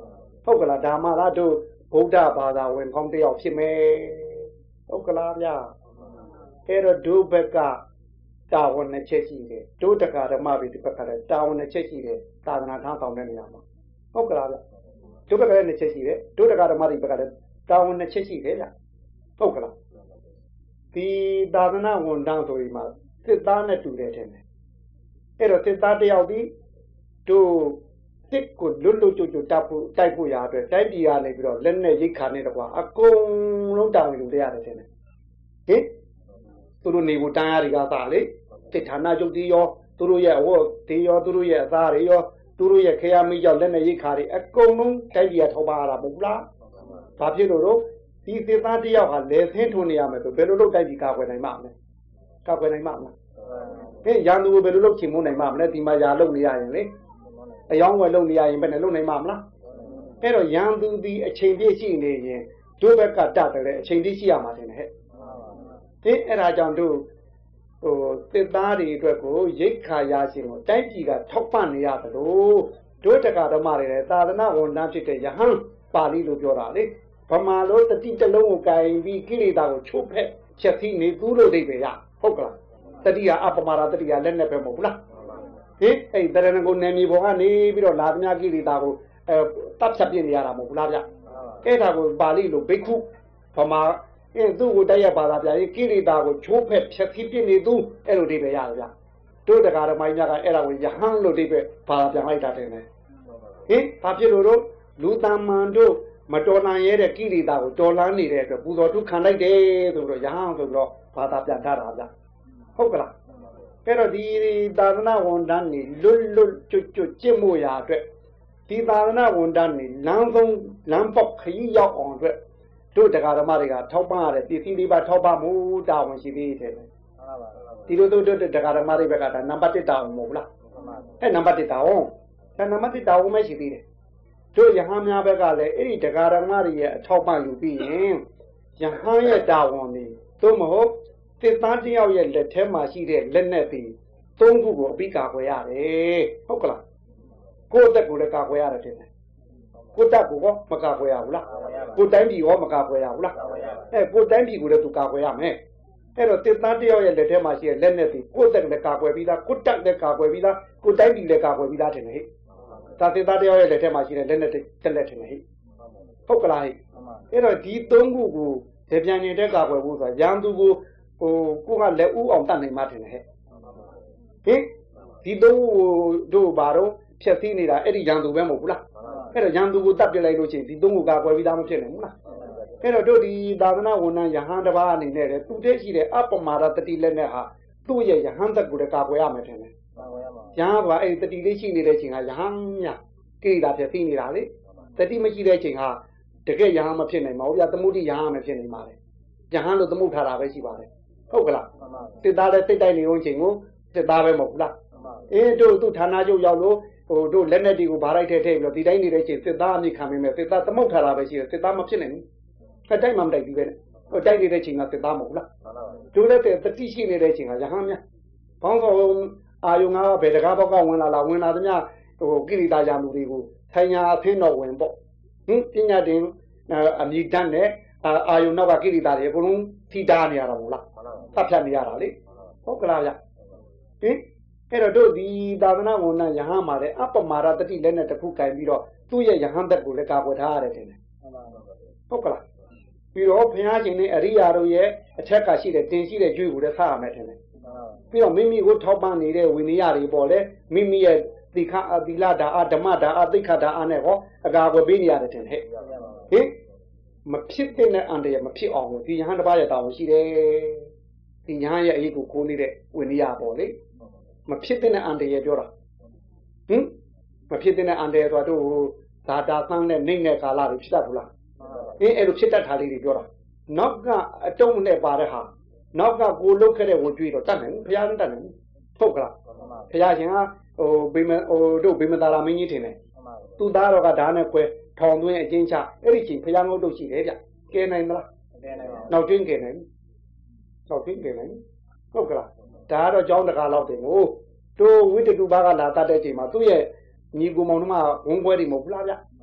ဟုတ်ကလားဒါမှလားတို့ဗုဒ္ဓဘာသာဝင်ကောင်းတယောက်ဖြစ်မယ်ဟုတ်ကလားဗျာအဲ့တော့ဒုဘက်ကတာဝန်နဲ့ချက်ရှိတယ်ဒုတက္ကဓမ္မပြီးဒီဘက်ကလည်းတာဝန်နဲ့ချက်ရှိတယ်သာသနာထမ်းဆောင်တဲ့နေရာမှာဟုတ်ကလားဗျဒုဘက်ကလည်းနဲ့ချက်ရှိတယ်ဒုတက္ကဓမ္မဒီဘက်ကလည်းတာဝန်နဲ့ချက်ရှိတယ်ဗျဟုတ်ကလားဒီသာသနာဝန်ထမ်းဆိုပြီးမှစစ်သားနဲ့တူတယ်တဲ့အဲ့တော့စစ်သားတယောက်ဒီတို့စစ်ကိုလွတ်လွတ်ကျွတ်ကျွတ်တပ်ဖို့တိုက်ဖို့ရအတွက်တိုက်ပြည်ကနေပြီးတော့လက်နဲ့ရိတ်ခါနေတော့အကုန်လုံးတာဝန်ယူရရတယ်တဲ့ဟင်သူတို့နေဖို့တန်းရတွေကစားလေစစ်ဌာနချုပ်တီရောသူတို့ရဲ့ဟောဒီရောသူတို့ရဲ့အသားတွေရောသူတို့ရဲ့ခရမိကြောက်လက်နဲ့ရိတ်ခါတွေအကုန်လုံးတိုက်ပြည်ကထောက်ပါရတာမဟုတ်လားဘာဖြစ်လို့တော့ဒီစစ်သားတယောက်ဟာလေဆင်းထွန်နေရမယ်ဆိုဘယ်လိုလုပ်တိုက်ပြည်ကာကွယ်နိုင်မှာမလဲကာကွယ်နိုင်မှာမလားဟင်ရန်သူကိုဘယ်လိုလုပ်ချင်မိုးနိုင်မှာမလဲဒီမှာယာလုပ်နေရရင်လေအယောင်းဝယ်လုပ်နေရရင်ဘယ်နဲ့လုပ်နိုင်မှာမလားအဲ့တော့ရန်သူဒီအချိန်ပြည့်ရှိနေရင်တို့ဘက်ကတတ်တယ်အချိန်ပြည့်ရှိရမှာတင်ဟဲ့ဒီအဲ့ဒါကြောင့်တို့ဟိုစစ်သားတွေအတွက်ကိုရိတ်ခါရရှင်ကိုတိုက်ပြည်ကထောက်ပံ့နေရသလိုတို့တက္ကဓမ္မတွေလည်းသာသနာဝန်ထမ်းဖြစ်တဲ့ယဟန်ပါဠိလိုပြောတာလေဗမာလိုတတိတလုံးကိုကင်ပြီးကိလေသာကိုချိုးဖက်ချက်သိနေသူတို့အိဗေရဟုတ်ကလားတတိယအပမာရတတိယလက်နဲ့ပဲမဟုတ်လားဟင်အဲ့တရဏဂုံနယ်မြေပေါ်ကနေပြီးတော့လာသမျှကိလေသာကိုတပ်ဖြတ်ပြနေရတာမဟုတ်လားဗျအဲ့ဒါကိုပါဠိလိုဘိက္ခုဗမာသူ့ကိုတိုက်ရပါတာဗျာကိလေသာကိုချိုးဖက်ဖြတ်ပြနေသူအဲ့လိုအိဗေရတယ်ဗျတို့တက္ကဓမ္မကြီးများကအဲ့ဒါကိုယဟန်လို့အိဗေဘာသာပြန်လိုက်တာတင်တယ်ဟင်ဘာဖြစ်လို့တို့လူတမန်တို့မတော်လန်ရဲတဲ့ကိလေသာကိုတော်လန်နေတဲ့အတွက်ပူဇော်ထုခံလိုက်တယ်ဆိုတော့ယဟန်ဆိုတော့ဘာသာပြန်ထားတာဗျဟုတ်ကလားအဲ့တော့ဒီသာသနာဝန်ထမ်းတွေလွတ်လွတ်ကျွတ်ကျွတ်ကျင့်မှုရာအတွက်ဒီသာသနာဝန်ထမ်းတွေလမ်းဆုံးလမ်းပေါက်ခရီးရောက်အောင်အတွက်တို့တရားဓမ္မတွေကထောက်ပံ့ရတဲ့ပစ္စည်းတွေပါထောက်ပံ့မှုတာဝန်ရှိသေးတယ်ဒီလိုတို့တရားဓမ္မတွေဘက်ကနံပါတ်1တာဝန်မဟုတ်လားအဲ့နံပါတ်1တာဝန်အဲ့နံပါတ်1တာဝန်မရှိသေးတယ်တို့ယဟန်များဘက်ကလည်းအဲ့ဒီတရားဓမ္မတွေရဲ့အထောက်ပံ့ယူပြီးရင်ယဟန်ရဲ့တာဝန်တွေသို့မဟုတ်စစ်သားတယောက်ရဲ့လက်ထဲမှာရှိတဲ့လက်နဲ့ပြီးသုံးခုကိုအပိကာကွယ်ရတယ်ဟုတ်ကလားကိုယ့်တက်ကိုလည်းကာကွယ်ရတယ်တဲ့ကိုယ့်တက်ကိုရောမကာကွယ်ရဘူးလားကိုယ်တိုင်းပြည်ရောမကာကွယ်ရဘူးလားကိုယ်တိုင်းပြည်ကိုလည်းသူကာကွယ်ရမယ်အဲ့တော့စစ်သားတယောက်ရဲ့လက်ထဲမှာရှိတဲ့လက်နဲ့ပြီးကိုယ့်တက်လည်းကာကွယ်ပြီးသားကိုယ့်တက်လည်းကာကွယ်ပြီးသားကိုယ်တိုင်းပြည်လည်းကာကွယ်ပြီးသားတယ်ဟဲ့ဒါစစ်သားတယောက်ရဲ့လက်ထဲမှာရှိတဲ့လက်နဲ့တက်လက်တယ်ဟဲ့ဟုတ်ကလားဟဲ့အဲ့တော့ဒီသုံးခုကိုဒေပြန်နေတဲ့ကာကွယ်ဖို့ဆိုတာရန်သူကိုကိုကလက်ဦးအောင်တတ်နိုင်မှတင်တယ်ဟဲ့ဟင်ဒီတော့တို့ဘာတော့ဖြက်သိးနေတာအဲ့ဒီရန်သူပဲမဟုတ်ဘူးလားအဲ့တော့ရန်သူကိုတတ်ပြလိုက်လို့ရှိရင်ဒီသုံးခုကာကွယ်ပြီးသားမဖြစ်နိုင်ဘူးလားအဲ့တော့တို့ဒီသာသနာဝန်ထမ်းယဟန်တစ်ပါးအနေနဲ့သူတည်းရှိတဲ့အပမာရတတိလက်နဲ့ဟာသူ့ရဲ့ယဟန်သက်ကိုလည်းကာကွယ်ရမယ်ထင်တယ်ယဟန်ကအဲ့ဒီတတိလေးရှိနေတဲ့အချိန်ကယဟန်မြကိရိတာဖြက်သိးနေတာလေတတိမရှိတဲ့အချိန်ဟာတကယ်ယဟန်မဖြစ်နိုင်ပါဘူးဗျာသမုဒိယဟန်မဖြစ်နိုင်ပါလေယဟန်လို့သမုထားတာပဲရှိပါလေဟုတ်ကလားစစ်သားလည်းစိတ်တိုက်နေအောင်ချိန်ကိုစစ်သားပဲမဟုတ်လားတို့သူ့ဌာနချုပ်ရောက်လို့တို့လက်နဲ့တီကိုဗားလိုက်ထဲပြီးတော့ဒီတိုင်းနေတဲ့ချိန်စစ်သားအမိခံမိမယ်စစ်သားသမုတ်ထားတာပဲရှိတယ်စစ်သားမဖြစ်နိုင်ဘူးအတိုက်မှမတိုက်ဘူးပဲတိုက်နေတဲ့ချိန်ကစစ်သားမဟုတ်လားတို့လည်းတတိရှိနေတဲ့ချိန်ကယဟန်များဘောင်းကောင်အာယုံငါဘယ်တကားဘောက်ကဝင်လာသမျှကိရိတာယာလူတွေကိုထိုင်ညာအဖင်းတော်ဝင်ပေါ့ပညာတင်အမိတတ်နဲ့အာယုံနောက်ကကိရိတာတွေအကုန်လုံးထိတားနေရတာမဟုတ်လားသတ်ဖြတ်နေရတာလေဟုတ်ကလားဗျအဲ့တော့တို့ဒီသာသနာဝန်ထမ်းယဟန်မှာလည်းအပမာရတတိလက်နဲ့တစ်ခုကင်ပြီးတော့သူ့ရဲ့ယဟန်သက်ကိုလည်းကာကွယ်ထားရတယ်တဲ့ဟုတ်ကလားပြီးတော့ဘုရားရှင်နဲ့အရိယာတို့ရဲ့အထက်ကရှိတဲ့တင်ရှိတဲ့ကျွေးကိုလည်းထားရမယ်တဲ့ပြီးတော့မိမိကိုထောက်ပံ့နေတဲ့ဝိနည်းတွေပေါ့လေမိမိရဲ့သီခအသီလဓာအဓမ္မဓာအသိက္ခာဓာအနဲ့ဟောအကာအကွယ်ပေးနေရတယ်တဲ့ဟဲ့မဖြစ်တဲ့အန္တရာယ်မဖြစ်အောင်ဒီယဟန်တစ်ပါးရဲ့တာဝန်ရှိတယ်ဒီယဟန်ရဲ့အရေးကိုခိုးနေတဲ့ဝိနည်းပေါ့လေမဖြစ်တဲ့အန္တရာယ်ပြောတာမဖြစ်တဲ့အန္တရာယ်ဆိုတော့ဇာတာသန်းနဲ့နှိမ့်တဲ့ကာလတွေဖြစ်တတ်ဘူးလားအဲ့လိုဖြစ်တတ်တာလေးတွေပြောတာနောက်ကအတုံးနဲ့ပါတဲ့ဟာနောက်ကကိုလုတ်ခဲ့တဲ့ဝင်ကြွေးတော့တတ်နိုင်ဘူးဘုရားလည်းတတ်နိုင်ဘူးဟုတ်ကလားဘုရားရှင်ကတို့ဘေမသာလာမင်းကြီးထင်တယ်သူသားတော်ကဓာတ်နဲ့ခွဲထောင်သွင်းအကျဉ်းချအဲ့ဒီချိန်ဘုရားငုတ်တော့ရှိတယ်ဗျကဲနိုင်မလားမကဲနိုင်ပါဘူးနောက်တွင်းကဲနိုင်နောက်တွင်းကဲနိုင်ဟုတ်ကလားဒါကတော့ကြောင်းတကားလောက်တယ်မို့တို့ဝိတ္တုဘာကလာတတ်တဲ့ချိန်မှာသူ့ရဲ့ညီကိုမောင်နှမဝန်ပွဲတွေမဟုတ်လားဗျ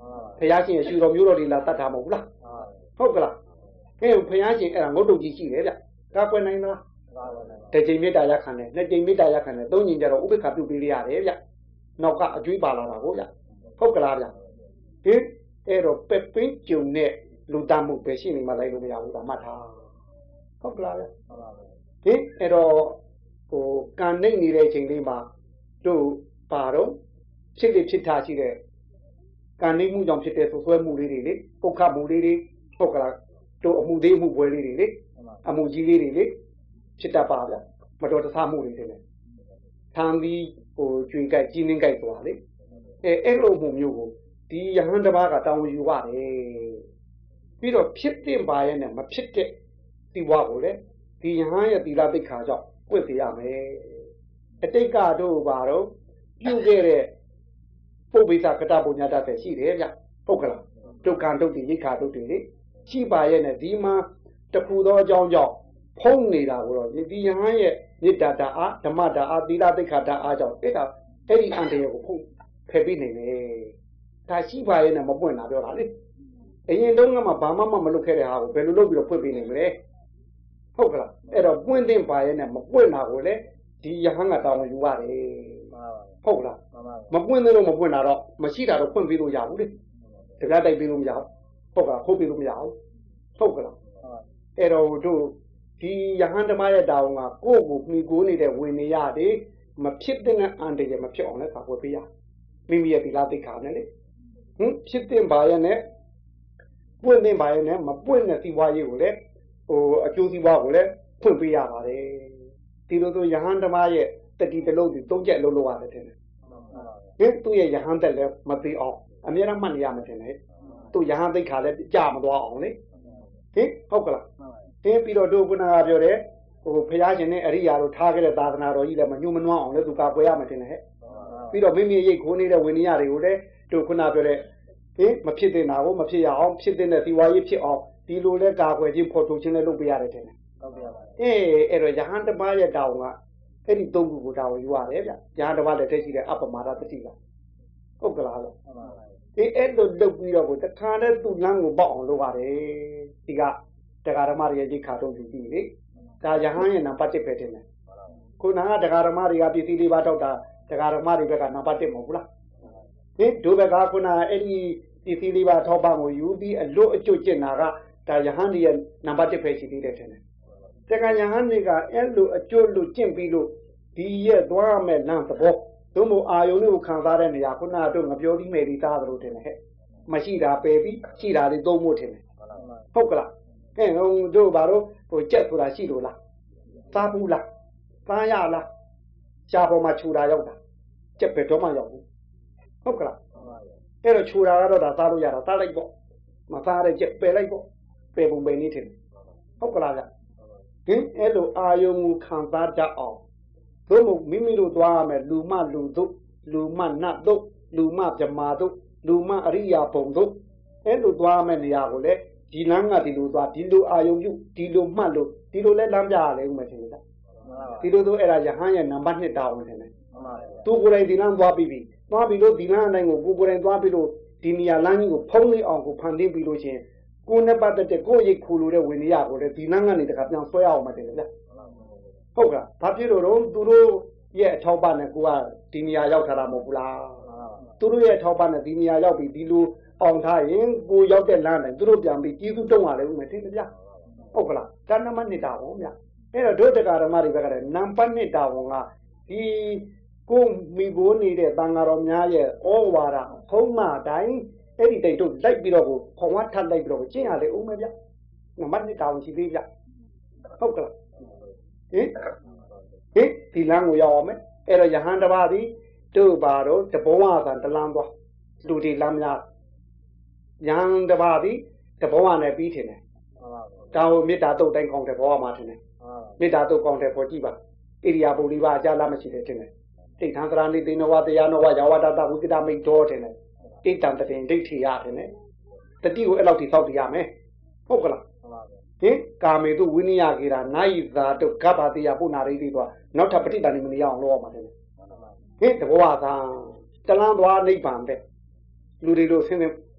ဖျားရှင်ရှူတော်မျိုးတော်ဒီလာတတ်တာမဟုတ်လားဟုတ်ကလားကဲဖျားရှင်အဲ့ဒါငုတ်တုတ်ကြီးရှိတယ်ဗျကာကွယ်နိုင်လားတစ်ချိန်မေတ္တာရခံတယ်နှစ်ချိန်မေတ္တာရခံတယ်သုံးချိန်ကျတော့ဥပိ္ပခာပြုပေးရတယ်ဗျနောက်ကအကျွေးပါလာတာဟုတ်ဗျဟုတ်ကလားဗျဟင်အဲ့တော့ပက်ပင်းကြုံနဲ့လူသားမှုပဲရှိနေမှလိုက်လို့မရဘူးဒါမှတ်ထားဟုတ်ကလားဗျဟင်အဲ့တော့ဟိုကန်နေနေတဲ့ချိန်လေးမှာတို့ပါတော့ဖြစ်လေဖြစ်ထားရှိတဲ့ကန်နေမှုကြောင့်ဖြစ်တဲ့ဆွဲမှုလေးတွေလေပုတ်ခတ်မှုလေးတွေဟုတ်ကလားတို့အမှုသေးမှုပွဲလေးတွေလေအမှုကြီးလေးတွေလေဖြစ်တတ်ပါဗျမတော်တဆမှုတွေတယ်ထမ်းပြီးဟိုကျွေကြိုက်ကြီးနှင်းကြိုက်သွားလေအဲ့လိုမှုမျိုးကိုဒီယဟန်တစ်ပါးကတောင်းယူရတယ်ပြီးတော့ဖြစ်တဲ့ပါရဲ့နဲ့မဖြစ်တဲ့ဒီဘဝကိုလေဒီယဟန်ရဲ့သီလသိက္ခာကြောင့်ပွင့်စေရမယ်အတိတ်ကတို့ဘာတော့ပြုခဲ့တဲ့ပုပ္ပိသကတပုညတပဲရှိတယ်ဗျဟုတ်ကလားဒုက္ခဒုက္ခရိက္ခာဒုက္ခလေရှိပါရဲ့နဲ့ဒီမှာတခုသောအကြောင်းကြောင့်ဖုံးနေတာကိုတော့ဒီယဟန်ရဲ့မေတ္တာဓာတ်ဓမ္မဓာတ်သီလသိက္ခာဓာတ်ကြောင့်အဲ့ဒီအန္တရာယ်ကိုဖုံးဖယ်ပြီးနေတယ်ဒါရှိပါရဲ့နဲ့မပွင့်တာပြောတာလေအရင်တုန်းကမှဘာမှမလုပ်ခဲ့တဲ့ဟာကိုဘယ်လိုလုပ်ပြီးတော့ဖွင့်ပေးနိုင်မလဲဟုတ်ကလားအဲ့တော့ပွင့်တဲ့ပါရဲ့နဲ့မပွင့်တာကိုလေဒီယဟန်ကတောင်းယူရတယ်ဟုတ်လားမပွင့်သေးလို့မပွင့်တာတော့မရှိတာတော့ဖွင့်ပေးလို့ရဘူးလေတကားတိုက်ပေးလို့မရဘူးဟုတ်ကလားဟုတ်ပေးလို့မရဘူးဟုတ်ကလားအဲ့တော့တို့ဒီယဟန်ဓမ္မရဲ့တောင်းကကိုယ့်ကိုမိကိုနေတဲ့ဝင်နေရတယ်မဖြစ်တဲ့အန္တရာယ်မဖြစ်အောင်လည်းကာကွယ်ပေးရမိမိရဲ့သီလသိက္ခာနဲ့လေဖြစ်တဲ့ပါရဲ့နဲ့ပွင့်တဲ့ပါရဲ့နဲ့မပွင့်တဲ့သီဝါရေးကိုလည်းဟိုအကျိုးသီဝါကိုလည်းဖွင့်ပေးရပါတယ်ဒီလိုဆိုယဟန်ဓမ္မရဲ့တတိတလုံးဒီသုံးချက်လုံးလုံးရတယ်တဲ့ဟင်သူ့ရဲ့ယဟန်တက်လည်းမသိအောင်အများအားမှတ်နေရမှာတင်တယ်သူ့ယဟန်သိက္ခာလည်းကြာမသွားအောင်လေဟင်ဟုတ်ကလားဟင်ပြီးတော့တို့ခုနကပြောတယ်ဟိုဘုရားရှင်နဲ့အရိယာတို့ထားခဲ့တဲ့သာသနာတော်ကြီးလည်းမညှို့မနှွမ်းအောင်လည်းသူကာကွယ်ရမှာတင်တယ်ဟဲ့ပြီးတော့မိမိရိတ်ခိုးနေတဲ့ဝိနည်းတွေကိုလည်းတို့ခုနပြောတဲ့ဟင်မဖြစ်တဲ့နာကိုမဖြစ်ရအောင်ဖြစ်တဲ့သီဝါရေးဖြစ်အောင်ဒီလိုလဲကာကွယ်ခြင်းဖော်ထုတ်ခြင်းလည်းလုပ်ပေးရတယ်တင်တယ်ဟုတ်ပါပါအဲ့တော့ယဟန်တပါးရဲ့တောင်းကအဲ့ဒီသုံးခုကိုတောင်းယူရတယ်ဗျယဟန်တပါးလည်းတက်ရှိတဲ့အပမဒတတိကဟုတ်ကလားဟုတ်ပါပါအဲ့လိုလုပ်ပြီးတော့တခါနဲ့သူ့လမ်းကိုပေါက်အောင်လုပ်ရတယ်ဒီကတရားဓမ္မတွေရဲ့ဒီခါတော့ယူပြီးလေဒါယဟန်ရဲ့နံပါတ်1ပဲတင်တယ်ခုနကတရားဓမ္မတွေကပစ္စည်းလေးပါတော့တာတရားဓမ္မတွေဘက်ကနံပါတ်1မဟုတ်ဘူးလားဟင်ဒုဘက်ကခုနအဲ့ဒီပစ္စည်းလေးပါထောက်ပံ့ကိုယူပြီးအလွတ်အကျွတ်ကျင့်တာကဒါယဟန်ရဲ့နံပါတ်1ပဲရှိသေးတယ်ထင်တယ်တက္ကယဟန်တွေကအဲ့လိုအကျွတ်လို့ကျင့်ပြီးလို့ဒီရဲ့သွားမဲ့လမ်းသဘောတို့မို့အာယုန်လေးကိုခံစားတဲ့နေရာခုနတို့ငပြောသီးမယ်ဒီသားသလိုထင်တယ်ဟဲ့မရှိတာပယ်ပြီးရှိတာတွေသုံးဖို့ထင်တယ်ဟုတ်ကလားဟဲ့တို့ဘာလို့ဟိုကြက်ဆိုတာရှိလို့လားစားဘူးလားစားရလားရှားပေါ်မှာခြူတာရောက်တာကြက်ပဲတော့မှရောက်ဘူးဟုတ်ကလားအဲ့တော့ခြူတာကတော့ဒါစားလို့ရတာစားလိုက်ပေါ့မစားတဲ့ကြက်ပယ်လိုက်ပေါ့ပယ်ပုံပယ်နည်းထင်ဟုတ်ကလားဗျဟင်အဲ့လိုအာယုံကိုခံစားတတ်အောင်သို့မဟုတ်မိမိတို့သွားရမယ်လူမလူတို့လူမနတ်တို့လူမဗြမာတို့လူမအရိယာဘုံတို့အဲ့လိုသွားရမယ်နေရာကိုလေဒီလမ်းကဒီလိုသွားဒီလိုအာယုံပြုဒီလိုမှတ်လို့ဒီလိုလဲလမ်းပြရလဲဦးမယ်ထင်တယ်ဒီလိုဆိုအဲ့ဒါယဟန်ရဲ့နံပါတ်1တာဝန်ထင်တယ်သူကိုယ်တိုင်ဒီလမ်းသွားပြီးသွားပြီးလို့ဒီလမ်းအတိုင်းကိုကိုယ်တိုင်သွားပြီးလို့ဒီနေရာလမ်းကြီးကိုဖုံးလေးအောင်ကိုဖန်တီးပြီးလို့ချင်းကိုယ်နဲ့ပတ်သက်တဲ့ကိုယ့်ရိတ်ခူလို့တဲ့ဝိနည်းကိုလည်းဒီလမ်းကနေတခါပြန်ဆွဲအောင်မှတင်တယ်ဗျဟုတ်ကဲ့ဘာဖြစ်လို့တော့သူတို့ရဲ့အထောက်ပံ့နဲ့ကိုကဒီနေရာရောက်ထားတာမဟုတ်ဘူးလားသူတို့ရဲ့အထောက်ပံ့နဲ့ဒီနေရာရောက်ပြီးဒီလိုအောင်ထားရင်ကိုရောက်တဲ့လမ်းတိုင်းသူတို့ပြန်ပြီးကျေးဇူးတုံးရလဲဦးမယ်ထင်တယ်ဗျဟုတ်ကလားဒါနံပါတ်1တာဝန်ဗျအဲ့တော့ဒုတက္ကဓမ္မတွေဘက်ကလည်းနံပါတ်1တာဝန်ကဒီကိုမိဘနေတဲ့သံဃာတော်များရဲ့ဩဝါဒဖုံးမတိုင်းအဲ့ဒီတိတ်တို့လိုက်ပြီးတော့ကိုခေါင်းဝါထပ်လိုက်ပြီးတော့ကျင့်ရလေဦးမယ်ဗျနံပါတ်1တာဝန်ရှိသေးဗျဟုတ်ကလားဟင်ဒီလမ်းကိုရောက်အောင်မယ်အဲ့တော့ယဟန်တပါးသည်တို့ပါတော့တဘောဝကတလမ်းသွားလူတွေလမ်းများယဟန်တပါးသည်တဘောဝနဲ့ပြီးထင်တယ်တောင်မေတ္တာတုတ်တိုင်းကောင်းတဲ့ဘောဝမှာထင်တယ်မေတ္တာတုတ်ကောင်းတဲ့ဘောကြည့်ပါဣရိယာပုလေးပါအကြလားမရှိတယ်ထင်တယ်တိဋ္ဌံသရဏိတေနဝတရားနဝယာဝတတဝိကတမိတ်တော်ထင်တယ်တိဋ္ဌံတတင်ဒိဋ္ဌိရထင်တယ်တတိကိုအဲ့လောက်ထိသောက်တည်ရမယ်ဟုတ်ကလားဟင်ကာမေတုဝိနည်းယကေရာနာယိသာတုဂဗ္ဗတိယပုဏ္ဏရိတိသွားနောက်ထပ်ပဋိသန္ဓေမနေရအောင်လုပ်ရမှာတယ်ဟင်တဘောဝသာတလန်းသွားနိဗ္ဗာန်ပဲလူတွေတို့ဆင်း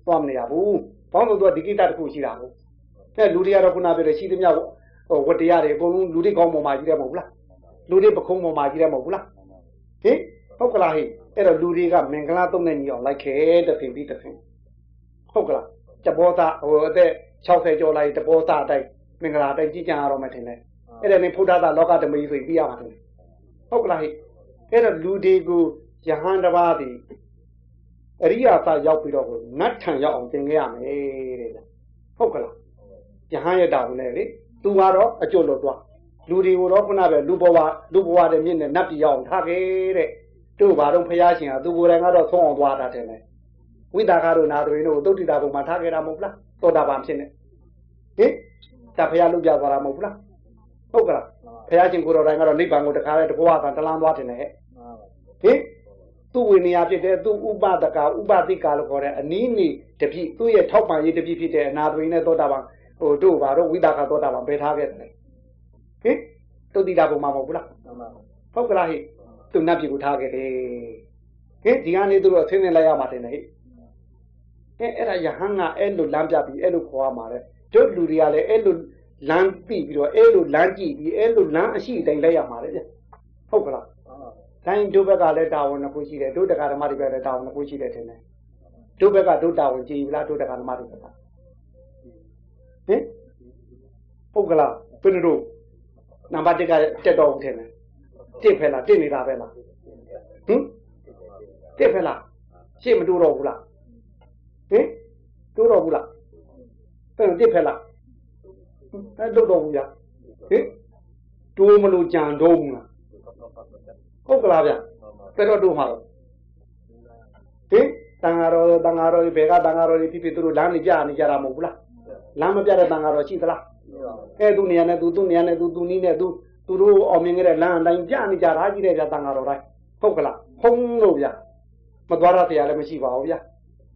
သွားမနေရဘူးဘောင်းဆိုဒီကိတတခုရှိတာဟုတ်အဲလူတွေကတော့ခုနပြောတယ်ရှိသမျှဝတ္တရားတွေအကုန်လုံးလူတွေကောင်းပေါ်မှာကြီးတယ်မဟုတ်လားလူတွေပခုံးပေါ်မှာကြီးတယ်မဟုတ်လားဟင်ဟုတ်ကလားဟိအဲ့တော့လူတွေကမင်္ဂလာသုံးတဲ့ညီအောင်လိုက်ခဲတစ်သိပြီးတစ်သိဟုတ်ကလားတဘောသားအသက်60ကျော်လိုက်တဘောသားအတိုင်းမင်္ဂလာတိုင်းကြည်ကြံရတော့မှထင်တယ်အဲ့ဒါနဲ့ဖုဒ္ဓသာလောကဓမ္မကြီးဆိုပြီးရမှာတယ်ဟုတ်ကလားဟိအဲ့တော့လူတွေကိုယဟန်တစ်ပါးဒီအရိယာသရောက်ပြီးတော့နတ်ထံရောက်အောင်သင်ခဲ့ရမယ်တဲ့ဟုတ်ကလားယဟန်ရတာဝင်လေသူကတော့အကျွတ်လို့သွားလူတွေကိုတော့ခုနပဲလူဘဝတဲ့မြင့်နဲ့နတ်ပြည်ရောက်အောင်ထားခဲ့တဲ့တို့ဘာတော့ဖျားရှင်ကသူကိုယ်တိုင်ကတော့ဆုံးအောင်သွားတာတယ်လေဝိသကာတို့နာတွေတို့သုတ္တိတာဘုံမှာထားခဲ့တာမဟုတ်လားသောတာပန်ဖြစ်နေဟင်ဒါဖျားလုပြသွားတာမဟုတ်လားဟုတ်ကလားဖျားရှင်ကိုယ်တော်တိုင်ကတော့နိဗ္ဗာန်ကိုတခါတည်းတဘဝကတလန်းသွားတယ်နဲ့ဟင်သူ့ဝိနည်းဖြစ်တဲ့သူ့ဥပဒကာဥပတိကာလို့ခေါ်တဲ့အနည်းနီတပြည့်သူ့ရဲ့ထောက်ပံ့ရေးတပြည့်ဖြစ်တဲ့အနာတွေနဲ့သောတာပန်တို့ဘာတော့ဝိသကာသောတာပန်ပဲထားခဲ့တယ်ဟင်သုတ္တိတာဘုံမှာမဟုတ်ဘူးလားဟုတ်ကလားဟိသူနတ်ပြည်ကိုထားခဲ့တယ်ဟင်ဒီကနေသူတို့အသင်းနဲ့လိုက်ရမှာတယ်ဟိအဲ့ဒါယဟန်ကအဲ့လိုလမ်းပြပြီးအဲ့လိုခေါ်ရမှာလေတို့လူတွေကလည်းအဲ့လိုလမ်းပြီးပြီးတော့အဲ့လိုလမ်းကြည့်ပြီးအဲ့လိုလမ်းအရှိတိုင်းလိုက်ရမှာလေဟုတ်ကလားတိုင်းတို့ဘက်ကလည်းတာဝန်တစ်ခုရှိတယ်တို့တရားဓမ္မတွေပဲလည်းတာဝန်တစ်ခုရှိတယ်ထင်တယ်တို့ဘက်ကတို့တာဝန်ကြည်ပြီလားတို့တရားဓမ္မတွေပဲဟင်ဟုတ်ကလားဘယ်လိုနံပါတ်1ကတက်တော့ဦးထင်တယ်တစ်ဖက်လားတစ်နေတာပဲလားဟင်တစ်ဖက်လားရှေ့မတိုးတော့ဘူးလားဟင်တိုးတော့ဘူးလားတစ်ဖက်လားအဲ့တော့တော့ဘူးဗျဟင်တိုးမလို့ကြံတော့ဘူးလားဟုတ်ကလားဗျဘယ်တော့တိုးမှာတော့ဟင်တန်ဃာတော်ဘယ်ကတန်ဃာတော်တွေဖြစ်သူတို့လမ်းနေကြနေကြတာမဟုတ်ဘူးလားလမ်းမပြတဲ့တန်ဃာတော်ရှိသလားအဲသူနေရာနဲ့သူနေရာနဲ့သူနီးနဲ့သူတို့အောင်မြင်ခဲ့တဲ့လမ်းအတိုင်းကြနေကြတာကြီးတဲ့ဗျတန်ဃာတော်တိုင်းဟုတ်ကလားဖုံးလို့ဗျမသွားရတရားလည်းမရှိပါဘူးဗျ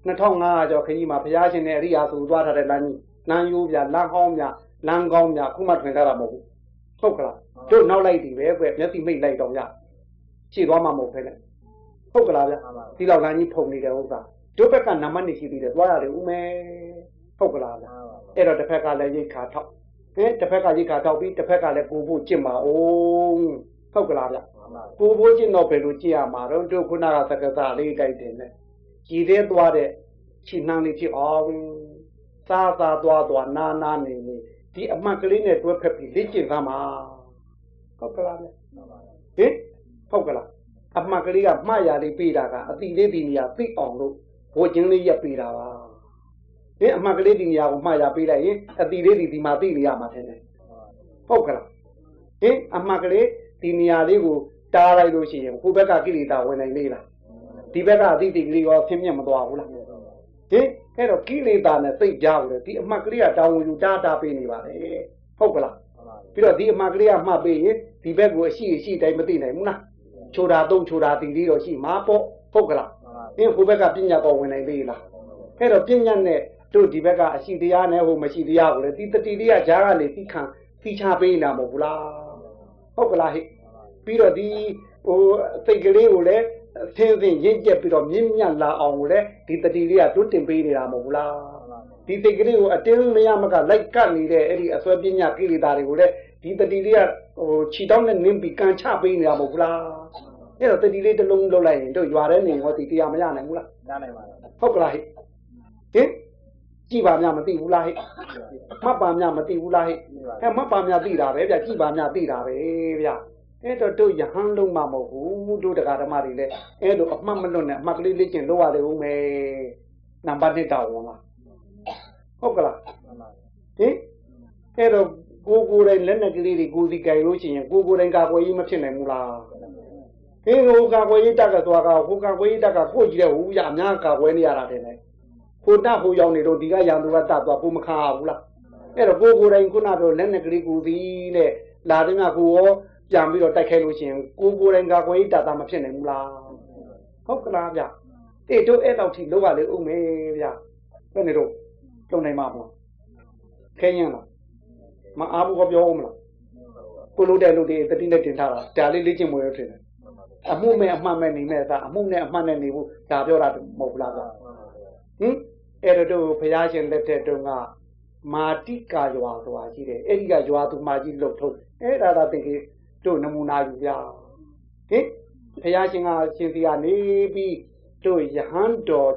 2500ကျော်ခကြီးမှာဘုရားရှင်နဲ့အရိယာသူသွားထားတဲ့လမ်းကြီးလမ်းရိုးဗျလမ်းဟောင်းဗျလမ်းကောင်းဗျခုမှထွင်ထားတာမဟုတ်ဘူးဟုတ်ကလားတို့နောက်လိုက်ဒီပဲကွမျက်စိမိတ်လိုက်တော့ဗျရှေ့သွားမှမဟုတ်ပဲနဲ့ဟုတ်ကလားဗျဒီလောက်လမ်းကြီးဖုံနေတဲ့ဥစ္စာတို့ဘက်ကနံပါတ်နေရှိသေးတယ်သွားရတယ်ဦးမယ်ဟုတ်ကလားဗျအဲ့တော့တစ်ဖက်ကလည်းရိတ်ခါထောက်တစ်ဖက်ကရိတ်ခါထောက်ပြီးတစ်ဖက်ကလည်းကိုဖို့ကျင့်ပါအောင်ဟုတ်ကလားဗျကိုဖို့ကျင့်တော့ဘယ်လိုကျင့်ရမှာတော့တို့ခုနကသက္ကသလေးတိုက်တယ်နဲ့ကြည်သေးသွားတဲ့ခြေနှမ်းလေးဖြစ်အောင်စားသွားနာနေဒီအမှတ်ကလေးနဲ့တွဲဖက်ပြီးလေ့ကျင့်သမှာဟုတ်ကလားဗျဟင်ဟုတ်ကလားအမှတ်ကလေးကမှားရလေးပေးတာကအတိလေးဒီနေရာသိအောင်လို့ဘိုးချင်းလေးရက်ပေးတာပါဟင်အမှတ်ကလေးဒီနေရာကိုမှားရပေးလိုက်ရင်အတိလေးဒီမှာသိနေရမှာတယ်ဟုတ်ကလားဟင်အမှတ်ကလေးဒီနေရာလေးကိုတားလိုက်လို့ရှိရင်ကိုယ့်ဘက်ကကိလေသာဝင်နိုင်လေလားဒီဘက်ကအတိတ်ကလေးရောဆင်းမြတ်မသွားဘူးလားဟင်အဲ့တော့ကိလေသာနဲ့သိကြဘူးလေဒီအမှတ်ကလေးကတောင်းဝင်ယူတာပေးနေပါလေဟုတ်ကလားပြီးတော့ဒီအမှတ်ကလေးကမှတ်ပေးရင်ဒီဘက်ကိုအရှိတိုင်းမသိနိုင်ဘူးလားချိုတာတီလေးတော့ရှိမှာပေါ့ဟုတ်ကလားဟင်ဟိုဘက်ကပညာပေါ်ဝင်နိုင်လေလားအဲ့တော့ပညာနဲ့တို့ဒီဘက်ကအရှိတရားနဲ့ဟိုမရှိတရားကိုလေဒီတတိလေးကဈာကနေသိချပေးနေတာမဟုတ်ဘူးလားဟုတ်ကလားဟိပြီးတော့ဒီဟိုစိတ်ကလေးကိုလည်းဆင်းရင့်ကျက်ပြီးတော့မြင့်မြတ်လာအောင်ကိုလည်းဒီတတိလေးကတွတ်တင်ပေးနေတာမဟုတ်ဘူးလားဒီစိတ်ကလေးကိုအတင်းမရမကလိုက်ကပ်နေတဲ့အဲ့ဒီအစွဲပညာကိလေသာတွေကိုလည်းဒီတတိလေးကဟိုခြေတောင်းနဲ့နင်းပြီးကန်ချပေးနေတာမဟုတ်ဘူးလားအဲ့တော့တတိလေးတစ်လုံးလုံးလိုက်ရင်တို့ရွာထဲနေဟောဒီတရားမရနိုင်ဘူးလားရနိုင်ပါဘူးဟုတ်ကလားဟိဟင်ကြည်ပါများမသိဘူးလားဟိမှတ်ပါများမသိဘူးလားဟိအဲမှတ်ပါများသိတာပဲဗျကြည်ပါများသိတာပဲဗျအဲ့တော့တို့ယဟန်လုံးမမဟုတ်ဘူးတို့တရားဓမ္မတွေလည်းအဲ့လိုအမှတ်မလွတ်နဲ့အမှတ်ကလေးလေ့ကျင့်လို့ရတယ်ဦးမယ်နံပါတ်1တောင်းဝင်လားဟုတ်ကလားဟင်အဲ့တော့ကိုယ်တိုင်လက်နဲ့ကလေးတွေကိုစီကြိုင်လို့ရှိရင်ကိုယ်တိုင်ကာကွယ်ရေးမဖြစ်နိုင်ဘူးလားဟင်ဟိုကာကွယ်ရေးတက်ကသွားကဟိုကာကွယ်ရေးတက်ကကိုကြည့်တဲ့ဟိုရအများကာကွယ်နေရတာတဲ့လေဟိုတက်ဟိုရောက်နေတော့ဒီကရံသူကတတ်သွားကိုမခါဘူးလားအဲ့တော့ကိုယ်တိုင်ခုနပြောလက်နဲ့ကလေးကိုစီနဲ့လာတဲ့ကကိုရောပြန်ပြီးတော့တိုက်ခိုက်လို့ရှိရင်ကိုယ်တိုင်ကာကွယ်ရေးတတ်တာမဖြစ်နိုင်ဘူးလားဟုတ်ကလားဗျတိတို့အဲ့တော့ထိလောက်ရလေဦးမေဗျဘယ်နေတော့လုံနိုင်မှာမလားခဲရင်လားမအားဘူးပြောဦးမလားကိုလို့တဲ့လို့ဒီတတိနဲ့တင်ထားတာဒါလေးလေ့ကျင့်မွေးရထင်တယ်အမှုမဲ့အမှတ်မဲ့နေမဲ့သာအမှုနဲ့အမှတ်နဲ့နေဖို့ဒါပြောတာမဟုတ်လားဗျဟင်တို့ဖျားရှင်လက်ထက်တုန်းကမာတိကာရွာဆိုတာရှိတယ်အဲ့ဒီကရွာသူမကြီးလှုပ်ထုတ်အဲ့ဒါတကယ်တို့နမူနာယူပြဟင်ဖျားရှင်ကရှင်စီကနေပြီးတို့ယဟန်တော်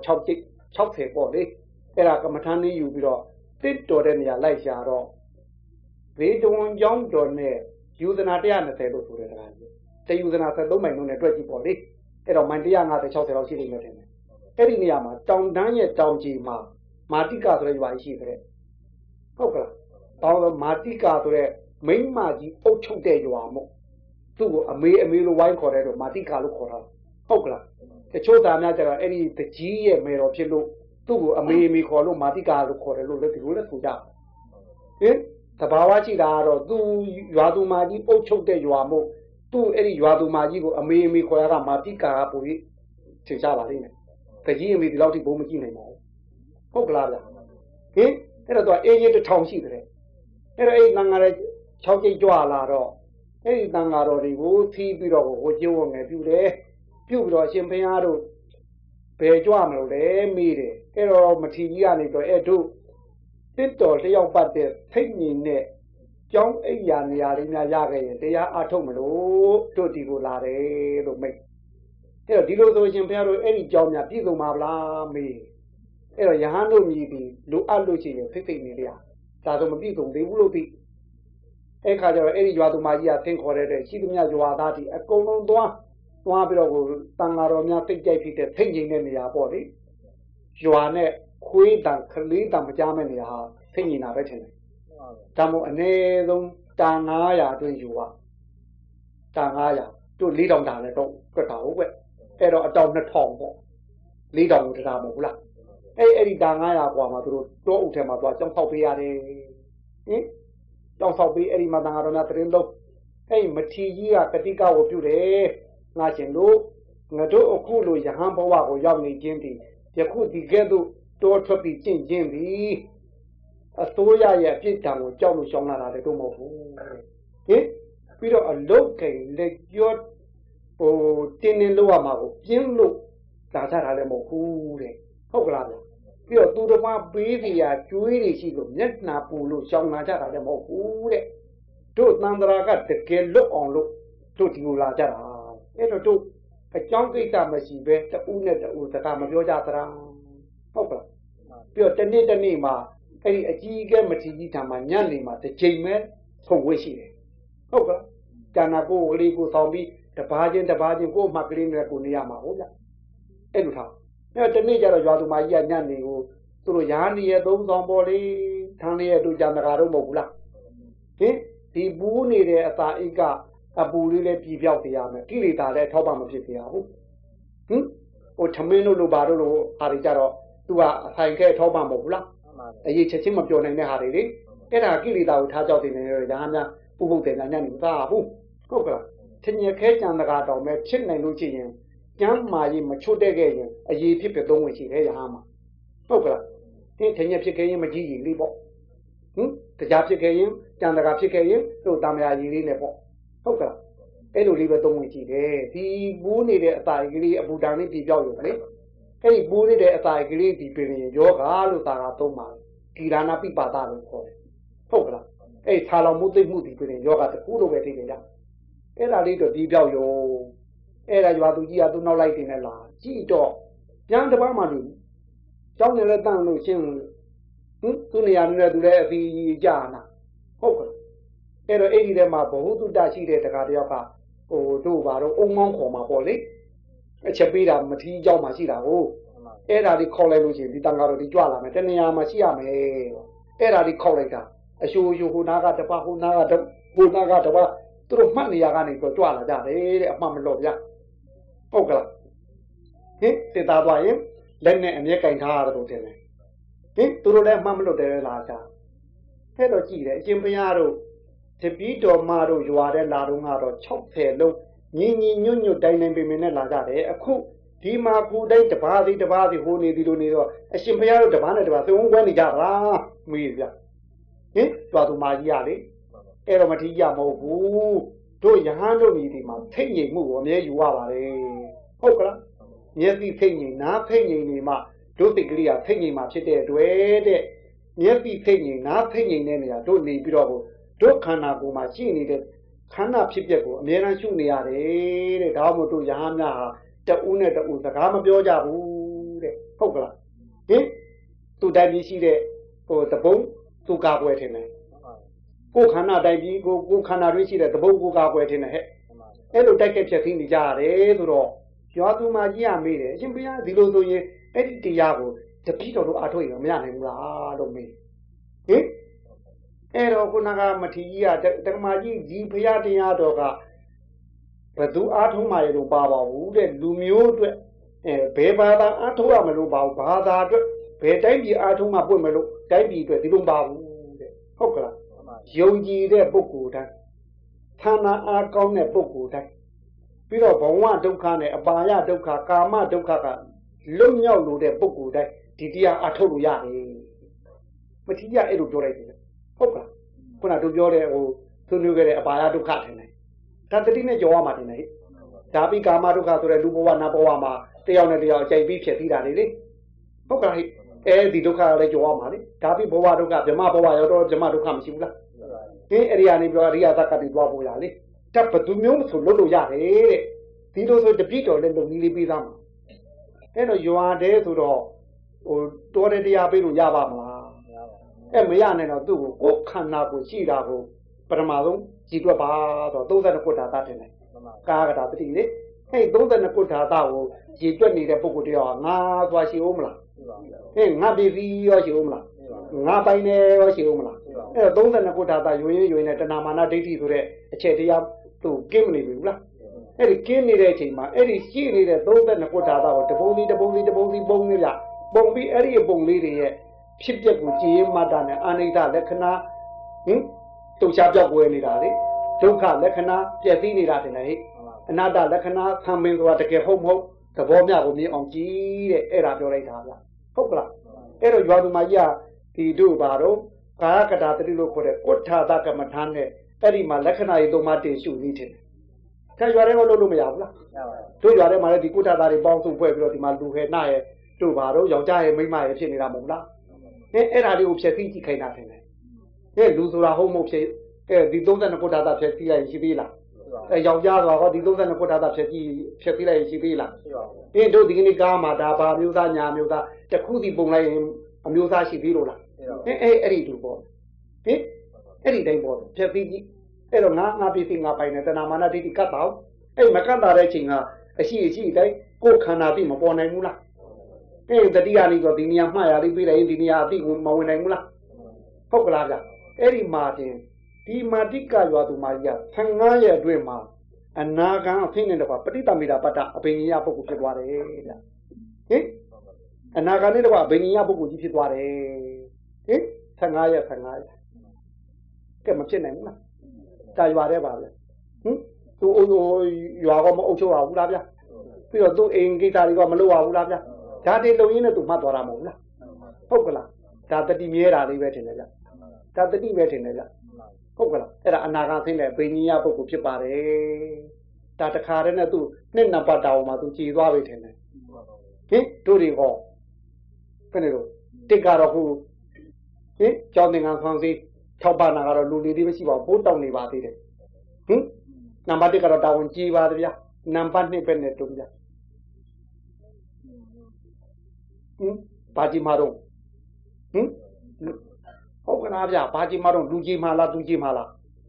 60ပေါ့လေအဲ့ဒါကမ္မထာနေယူပြီးတော့တစ်တော်တဲ့နေရာလိုက်ရှာတော့ဘေးတဝန်ကျောင်းတော်နဲ့ယူဇနာ120လို့ဆိုတဲ့တရားကြီးတယူဇနာ73မိုင်လုံးနဲ့တွက်ကြည့်ပေါ့လေအဲ့တော့မိုင်150 60လောက်ရှိနေတယ်ထင်တယ်အဲ့ဒီနေရာမှာတောင်တန်းရဲ့တောင်ကြီးမှာမာတိကာဆိုတဲ့ရွာကြီးရှိတယ်ဟုတ်ကလားတောင်မာတိကာဆိုတဲ့မိန်းမကြီးအုပ်ချုပ်တဲ့ရွာမို့သူ့ကိုအမေလို့ဝိုင်းခေါ်တဲ့တော့မာတိကာလို့ခေါ်တာဟုတ်ကလားတချို့သားများကျတော့အဲ့ဒီတကြီးရဲ့မေတော်ဖြစ်လို့သူ့ကိုအမေခေါ်လို့မာတိကာလို့ခေါ်တယ်လို့လည်းဒီလိုလည်းဆိုကြဟင်သဘာဝရှိတာကတော့သူရွာသူမကြီးအုပ်ချုပ်တဲ့ရွာမို့သူ့အဲ့ဒီရွာသူမကြီးကိုအမေခေါ်ရတာမာတိကာကပိုပြီးထင်ရှားပါလိမ့်မယ်တကြီးအမေဒီလောက်ထိဘုံမကြည့်နိုင်ပါဘူးဟုတ်ကလားဗျဟင်အဲ့တော့သူအင်းကြီး1000ရှိတယ်အဲ့တော့အဲ့ဒီတန်ဃာရဲ့6ကျိတ်ကြွလာတော့အဲ့ဒီတန်ဃာတော်တွေကိုသီးပြီးတော့ဟိုကျိုးဝငယ်ပြုတယ်ပြုပြီးတော့အရှင်ဘုရားတို့ဘယ်ကြွမလို့လဲမေးတယ်အဲ့တော့မထီကြီးကနေတော့အဲ့တို့တစ်တော်လျှောက်ပတ်တဲ့ဖိတ်ညီနဲ့ကျောင်းအိယာနေရာလေးများရခဲ့ရင်တရားအထုတ်မလို့တို့ဒီကိုလာတယ်လို့မိတ်အဲ့တော့ဒီလိုဆိုရှင်ဘုရားတို့အဲ့ဒီကျောင်းများပြည့်စုံပါဗလားမေးအဲ့တော့ယဟန်တို့မြည်ပြီးလိုအပ်လို့ရှိရင်ဖိတ်နေလေဒါဆိုမပြည့်စုံသေးဘူးလို့သိအဲ့ခါကျတော့အဲ့ဒီရွာသူမကြီးကသင်ခေါ်တဲ့ရှိသမျှရွာသားတွေအကုန်လုံးသွားပြီးတော့ကိုတန်ဃာတော်များသိကြိုက်ဖြစ်တဲ့ဖိတ်ငိမ့်တဲ့နေရာပေါ့လေရွာနဲ့ခွေးတန်ခလေးတန်မကြားမဲ့နေရာဟာဖိတ်ငိမ့်တာပဲထင်တယ်ဒါမို့အနည်းဆုံးတာ900အတွင်းယူပါတာ900တို့4000တာလည်းတော့တွက်တာဟုတ်ကွအဲ့တော့အတောင်2000ပေါ့4000ကိုတရားမဟုတ်ဘူးလားအဲ့ဒီတာ900กว่าမှာသူတို့တောအုပ်ထဲမှာသွားကြောင်းဆောက်ပေးရတယ်ဟင်ကြောင်းဆောက်ပေးအဲ့ဒီမှာတန်ဃာတော်များတရင်လုံးအဲ့မထီကြီးကကတိကကိုပြုတယ်ငါရှင်တို့ငါတို့အခုလိုယဟန်ဘဝကိုရောက်နေခြင်းဒီယခုဒီကဲ့သို့တောထွက်ပြီးကျင့်ခြင်းဒီအစိုးရရဲ့အပြစ်ဒဏ်ကိုကြောက်လို့ရှောင်လာတာလည်းတော့မဟုတ်ဘူးဟင်ပြီးတော့အလုတ်ကိန်းလက်ကျော်ဟိုတင်းနေလို့ရမှာကိုပြင်းလို့လာကြတာလည်းမဟုတ်ဘူးတဲ့ဟုတ်ကလားဗျပြီးတော့သူတော်မပေးစီရာကျွေးတွေရှိလို့မျက်နှာပူလို့ရှောင်လာကြတာလည်းမဟုတ်ဘူးတဲ့တို့သံဃာကတကယ်လွတ်အောင်လို့တို့ဒီလိုလာကြတာအဲ့တော့တို့အကြောင်းကိစ္စမရှိပဲတူးနဲ့တူးစကားမပြောကြသလားဟုတ်ကလားပြီးတော့တနေ့မှာအဲ့ဒီအကြီးအကဲမထီကြီးထံမှာညနေမှာတစ်ချိန်ပဲဖုန်ဝေးရှိတယ်ဟုတ်ကလားကျန်တာကိုလေးကိုဆောင်ပြီးတပါးချင်းကိုမှကလေးနဲ့ကိုနေရမှာဟုတ်ဗျအဲ့လိုထားအဲ့တော့တနေ့ကျတော့ရွာသူမကြီးကညနေကိုသူတို့ရားနေရဲ့သုံးဆောင်ပေါ်လေးထန်းလေးရဲ့တို့ကြံတကာတော့မဟုတ်ဘူးလားဟင်ဒီဘူးနေတဲ့အစာအိတ်ကအပူလေးလည်းပြည်ပြောက်ပြရမယ်ကိလေသာလည်းထောက်ပံ့မဖြစ်ပြရဘူးဟင်ဟိုထမင်းတို့လိုပါတို့လိုဟာတွေကြတော့သူကအဆိုင်ခဲထောက်ပံ့မဟုတ်ဘူးလားအရေးချက်ချင်းမပြောနိုင်တဲ့ဟာတွေလေအဲ့ဒါကိလေသာကိုထားကြောက်နေတယ်ဒါမှများပုပုတ်တယ်ညနေမသားဘူးဟုတ်ကလားထင်ရခဲကြံတကာတော်မဲ့ဖြစ်နိုင်လို့ရှိရင်ကျမ်းမာရေးမချွတ်တဲ့ခဲ့ရင်အရေးဖြစ်သုံးဝင်ရှိတယ်ရဟန်းမှာဟုတ်ကလားထင်ရဖြစ်ခဲ့ရင်မကြည့်ရင်လေးပေါ့ဟင်တရားဖြစ်ခဲ့ရင်ကြံတကာဖြစ်ခဲ့ရင်တို့တာမယာကြီးလေးနဲ့ပေါ့ဟုတ်ကလားအဲ့လိုလေးပဲသုံးဝင်ရှိတယ်ဒီဘူးနေတဲ့အစာကလေးအပူတန်လေးပြပြောက်ရုံလေအဲ့ဒီဘူးနေတဲ့အစာကလေးဒီပြင်ရင်ယောဂါလို့သာသုံးပါကိရဏပိပါဒလို့ခေါ်တယ်ဟုတ်ကလားအဲ့ဆာလောင်မှုသိမှုဒီပြင်ယောဂါတခုလိုပဲသိနေကြအဲ့ဒါလေးတော့ဒီပြောက်ရုံအဲ့ဒါရွာသူကြီးကသူ့နောက်လိုက်တင်နေလားကြည့်တော့ပြန်တစ်ပတ်မှလို့ကျောင်းနေလဲတန့်လို့ရှင်းဟင်သူ့နေရာနဲ့သူလည်းအစီကြာနာဟုတ်ကဲ့အဲ့တော့အဲ့ဒီထဲမှာဘ ഹു တုတရှိတဲ့တကားတယောက်ကဟိုတို့ဘာတော့အုံမောင်းခေါ်မှာပေါ့လေအချက်ပေးတာမထီးเจ้าမှာရှိတာကိုအဲ့ဒါလေးခေါက်လိုက်လို့ရှိရင်ဒီတန်ဃာတော်ဒီကြွလာမယ်တနေရာမှာရှိရမယ်အဲ့ဒါလေးခေါက်လိုက်တာအရှိုးဟိုနာကတပတ်ဟိုနာကတပတ်သူတို့မှတ်နေရကနေတော့ကြွလာကြတယ်တဲ့အမှတ်မလို့ဗျာဟုတ်ကလားဟင်စစ်သားသွားရင်လက်နဲ့အမြဲကင်ထားရတယ်လို့ထင်တယ်ဟင်သူတို့လည်းမှတ်မလို့တယ်လားကြာအဲ့တော့ကြည့်တယ်အရှင်ဘုရားတို့တပည့်တော်မတို့ရွာတဲ့လာတော့ကတော့60လုံးညင်ညွတ်တိုင်းတိုင်းပင်ပင်နဲ့လာကြတယ်အခုဒီမှာကိုတိုင်းတပါးစီဟိုနေဒီလိုနေတော့အရှင်ဘုရားတို့တပါးနဲ့တပါးသုံးဝဲနေကြတာမေးဗျဟင်တော်သူမကြီးရလေအဲ့တော့မထီးကြမဟုတ်ဘူးတို့ယဟန်တို့မြည်ဒီမှာဖိတ်ငိမ်မှုကိုအမြဲယူရပါလေဟုတ်ကလားမျက်စိဖိတ်ငိမ်နားဖိတ်ငိမ်နေမှတို့စိတ်ကလေးကဖိတ်ငိမ်မှာဖြစ်တဲ့တွေ့တဲ့မျက်စိဖိတ်ငိမ်နားဖိတ်ငိမ်တဲ့နေရာတို့နေပြီးတော့တို့ခန္ဓာကိုယ်မှာရှိနေတဲ့ခန္ဓာဖြစ်ပျက်ကိုအမြဲတမ်းရှုနေရတယ်တဲ့ဒါမှမဟုတ်တို့ရဟန်းများဟာတဦးနဲ့တဦးစကားမပြောကြဘူးတဲ့ဟုတ်ကလားဟင်သူတိုင်းပြီးရှိတဲ့သဘုံသူကာကွယ်ထင်တယ်ကိုခန္ဓာတိုင်းပြီးကိုခန္ဓာတွင်းရှိတဲ့သဘုံကိုကာကွယ်ထင်တယ်ဟဲ့အဲ့လိုတိုက်ခက်ဖြတ်သိနေကြရတယ်ဆိုတော့ရွာသူမကြီးရမေးတယ်အရှင်ဘုရားဒီလိုဆိုရင်အဲ့ဒီတရားကိုတပည့်တော်တို့အားထုတ်ရင်မရနိုင်ဘူးလားလို့မေးဟင်အဲ့တော့ခုနကမထီကြီးကတက္ကမကြီးဒီဘုရားတရားတော်ကဘသူအားထုတ်မှရလို့ပါပါဘူးတဲ့လူမျိုးအတွက်ဘယ်ဘာသာအားထုတ်ရမလို့ပါဘူးဘာသာအတွက်ဘယ်တိုင်းပြည်အားထုတ်မှပွင့်မလို့တိုင်းပြည်အတွက်ဒီလိုပါဘူးတဲ့ဟုတ်ကလားယုံကြည်တဲ့ပုဂ္ဂိုလ်တိုင်းဌာနအားကောင်းတဲ့ပုဂ္ဂိုလ်တိုင်းပြီးတော့ဘဝဒုက္ခနဲ့အပါယဒုက္ခကာမဒုက္ခကလွတ်မြောက်လို့တဲ့ပုဂ္ဂိုလ်တိုင်းဒီတရားအားထုတ်လို့ရတယ်မထီးရအဲ့လိုပြောလိုက်တယ်ဟုတ်ကလားခုနတို့ပြောတဲ့ဆွေးနွေးခဲ့တဲ့အပါယဒုက္ခထင်တယ်ဒါတတိနဲ့ကြော်ရမှာတင်တယ်ဒါပြီးကာမဒုက္ခဆိုတဲ့လူဘဝနတ်ဘဝမှာတယောက်နဲ့တယောက်အကြိုက်ပြီးဖြစ်ပြီးတာလေဟုတ်ကလားအဲဒီဒုက္ခလည်းကြော်ရမှာလေဒါပြီးဘဝဒုက္ခဗြဟ္မဘဝရောတော့ဗြဟ္မဒုက္ခမရှိဘူးလားအဲ့ဒီကနေပြောအရိယသက္ကတိသွားဖို့ရလေတတ်ဘသူမျိုးဆိုလွတ်လို့ရတယ်တဲ့ဒီလိုဆိုတပိတော်လည်းလုံနည်းလေးပေးသားမှာအဲ့တော့ရွာတဲ့ဆိုတော့တော်တဲ့တရားပေးလို့ရပါမလားမရနိုင်တော့သူ့ကိုခန္ဓာကိုရှိတာကိုပထမဆုံးကြည်တွက်ပါတော့32ခုဓာတ်တင်တယ်ကာကတာပတိလေအဲ့32ခုဓာတ်ကိုကြည်တွက်နေတဲ့ပုဂ္ဂိုလ်တယောက်ကငါသွားရှိဦးမလားငါပြည်ပြီးရောရှိဦးမလားငါပိုင်နေရောရှိဦးမလားအဲ့တော့32ခုဓာတ်ရွေးနဲ့တဏမာနဒိဋ္ဌိဆိုတဲ့အချက်တရားသူကင်းမနေဘူးလားအဲ့ဒီကင်းနေတဲ့အချိန်မှာအဲ့ဒီရှိနေတဲ့32ခုဓာတ်ကိုတပုံစီပုံနေကြပုံပြီးအဲ့ဒီပုံလေးတွေရဲ့ဖြစ်ပျက်ကိုကြည်ရမှတ်တာနဲ့အာနိဒလက္ခဏာတုတ်ချပြောက်ွယ်နေတာလေဒုက္ခလက္ခဏာပြည့်စည်နေတာတင်လေအနာတ္တလက္ခဏာဆံပင်ဆိုတာတကယ်ဟုတ်မဟုတ်သဘောမျှကိုမြင်အောင်ကြည့်တဲ့အဲ့ဒါပြောလိုက်တာဗျဟုတ်ကလားအဲ့တော့ရွာသူမကြီးကဒီတို့ပါတော့ကာကတာတတိလို့ခေါ်တဲ့ကုဋ္ဌာတကမ္မထာနဲ့အဲ့ဒီမှာလက္ခဏာရေးသုံးပါးတင်ရှုနေတယ်ဆရာရွာထဲကလို့မရဘူးလားတို့ရွာထဲမှာလည်းဒီကုဋ္ဌာတာတွေပေါင်းစုဖွဲ့ပြီးတော့ဒီမှာလူဟဲ့နှရဲ့တို့ပါတော့ယောက်ျားရဲ့မိန်းမရဲ့ဖြစ်နေတာမဟုတ်လားအဲ့ဒါလေးကိုဖြည့်ဆည်းကြည့်ခိုင်းတာတယ်လေလူဆိုတာဟုတ်မဟုတ်ဖြစ်ဒီ32ခုဓာတ်ဖြည့်ဆည်းလိုက်ရှိသေးလားယောက်ျားဆိုတာဟောဒီ32ခုဓာတ်ဖြည့်ဆည်းလိုက်ရှိသေးလားတို့ဒီကနေ့ကားမှာဒါဘာမျိုးသားညာမျိုးသားတစ်ခုစီပုံလိုက်ရင်အမျိုးသားရှိသေးလို့လားအဲ့ဒီတူပေါ့အဲ့ဒီတိုင်းပေါ့ဖြည့်ဆည်းကြည့်အဲ့တော့ငါပစ္စည်းငါပိုင်နေတဏမာနဒိဋ္ဌိကတ်တော့အဲ့မကတ်တာတဲ့အချိန်ကအရှိတိုင်းကိုယ်ခန္ဓာသိမပေါ်နိုင်ဘူးလားတတိယနေ့ဆိုဒီနေရာမှားရလေးပြီးလိုက်ရင်ဒီနေရာအသိကိုမဝင်နိုင်ဘူးလားဟုတ်ကလားဗျအဲ့ဒီမှာတင်ဒီမာတိကရွာသူမကြီးက15ရက်အတွင်းမှာအနာဂံအဖြစ်နဲ့တော့ပဋိသမီတာပတ္တအဘိညာပုဂ္ဂိုလ်ဖြစ်သွားတယ်ဗျအနာဂံနဲ့တော့အဘိညာပုဂ္ဂိုလ်ကြီးဖြစ်သွားတယ်15ရက်ကဲမဖြစ်နိုင်ဘူးလားတာရွာတဲ့ပါဗျသူရွာကမအုပ်ချုပ်ရဘူးလားဗျပြီးတော့သူအိမ်ကိစ္စတွေကမလုပ်ရဘူးလားဗျဒါတည်းလုံရင်းနဲ့သူမှတ်သွားတာမဟုတ်လားဟုတ်ကလားဒါတတိမြဲတာလေးပဲထင်တယ်ဗျဒါတတိပဲထင်တယ်ဗျဟုတ်ကလားအဲ့ဒါအနာဂတ်ဆင်းတဲ့ဘိညာပုဂ္ဂိုလ်ဖြစ်ပါတယ်ဒါတခါတည်းနဲ့သူနှစ်နံပါတ်တောင်မှာသူကြည်သွားပြီထင်တယ်တို့တွေဟောဘယ်နဲ့တော့တစ်ကတော့ခုကျောင်းသင်္ကန်းဆောင်စီထောက်ပနာကတော့လူလေးတွေမရှိပါဘူးပိုးတောင်းနေပါသေးတယ်နံပါတ်1ကတော့တာဝန်ကြီးပါတယ်ဗျာနံပါတ်2ပဲနဲ့တုံးဗျာဘာကြီးမာတော့ဟုတ်ကလားဗျာဘာကြီးမာတော့လူကြီးမာလားသူကြီးမာလား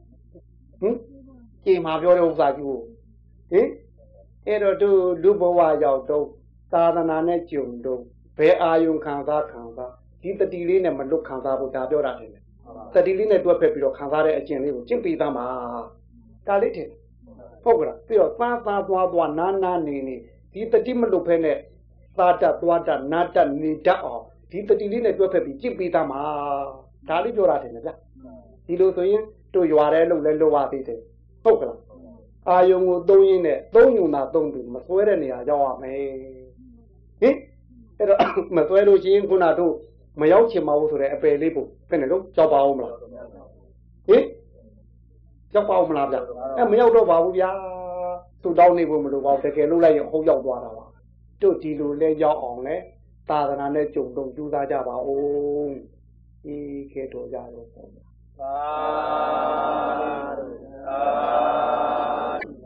ကြီးမာပြောတဲ့ဥစ္စာကြီးကိုအဲ့တော့သူလူဘဝရောက်တော့သာသနာနဲ့ကြုံတော့ဘယ်အာယုံခံစားဒီတတိလေးနဲ့မလွတ်ခံစားဖို့ဒါပြောတာတယ်တတိလေးနဲ့တွက်ဖက်ပြီးတော့ခံစားတဲ့အကျင့်လေးကိုကျင့်ပြီးသားမှာဒါလေးတယ်ဟုတ်ကလားပြီးတော့သားသွားနာနေဒီတတိမလွတ်ဖဲနဲ့သာတသွားတနာတနေတတ်အောင်ဒီတတိလေးနဲ့တွဲဖက်ပြီးကြည့်ပေးသားမှာဒါလေးပြောတာတယ်ဗျဒီလိုဆိုရင်တို့ရွာတဲ့လို့လဲလိုပါသေးတယ်ဟုတ်ကလားအာယုံကိုသုံးရင်းနဲ့သုံးယုံတာသုံးပြီးမဆွဲတဲ့နေရာရောက်ရမယ်အဲ့တော့မဆွဲလို့ရှိရင်ခုနတို့မရောက်ချင်ပါဘူးဆိုတဲ့အပယ်လေးပို့ဘယ်နဲ့လို့ကြောက်ပါဦးမလားကြောက်ပါဦးမလားဗျမရောက်တော့ပါဘူးဗျာသူ့တောင်းနေဖို့မလိုပါဘူးတကယ်လို့လိုက်ရင်ဟုတ်ရောက်သွားတာပါတို့ဒီလိုလဲရောက်အောင်လဲသာသနာနဲ့ကြုံတုံကြိုးစားကြပါဦးဒီခေတ်တော်ကြတော့သာ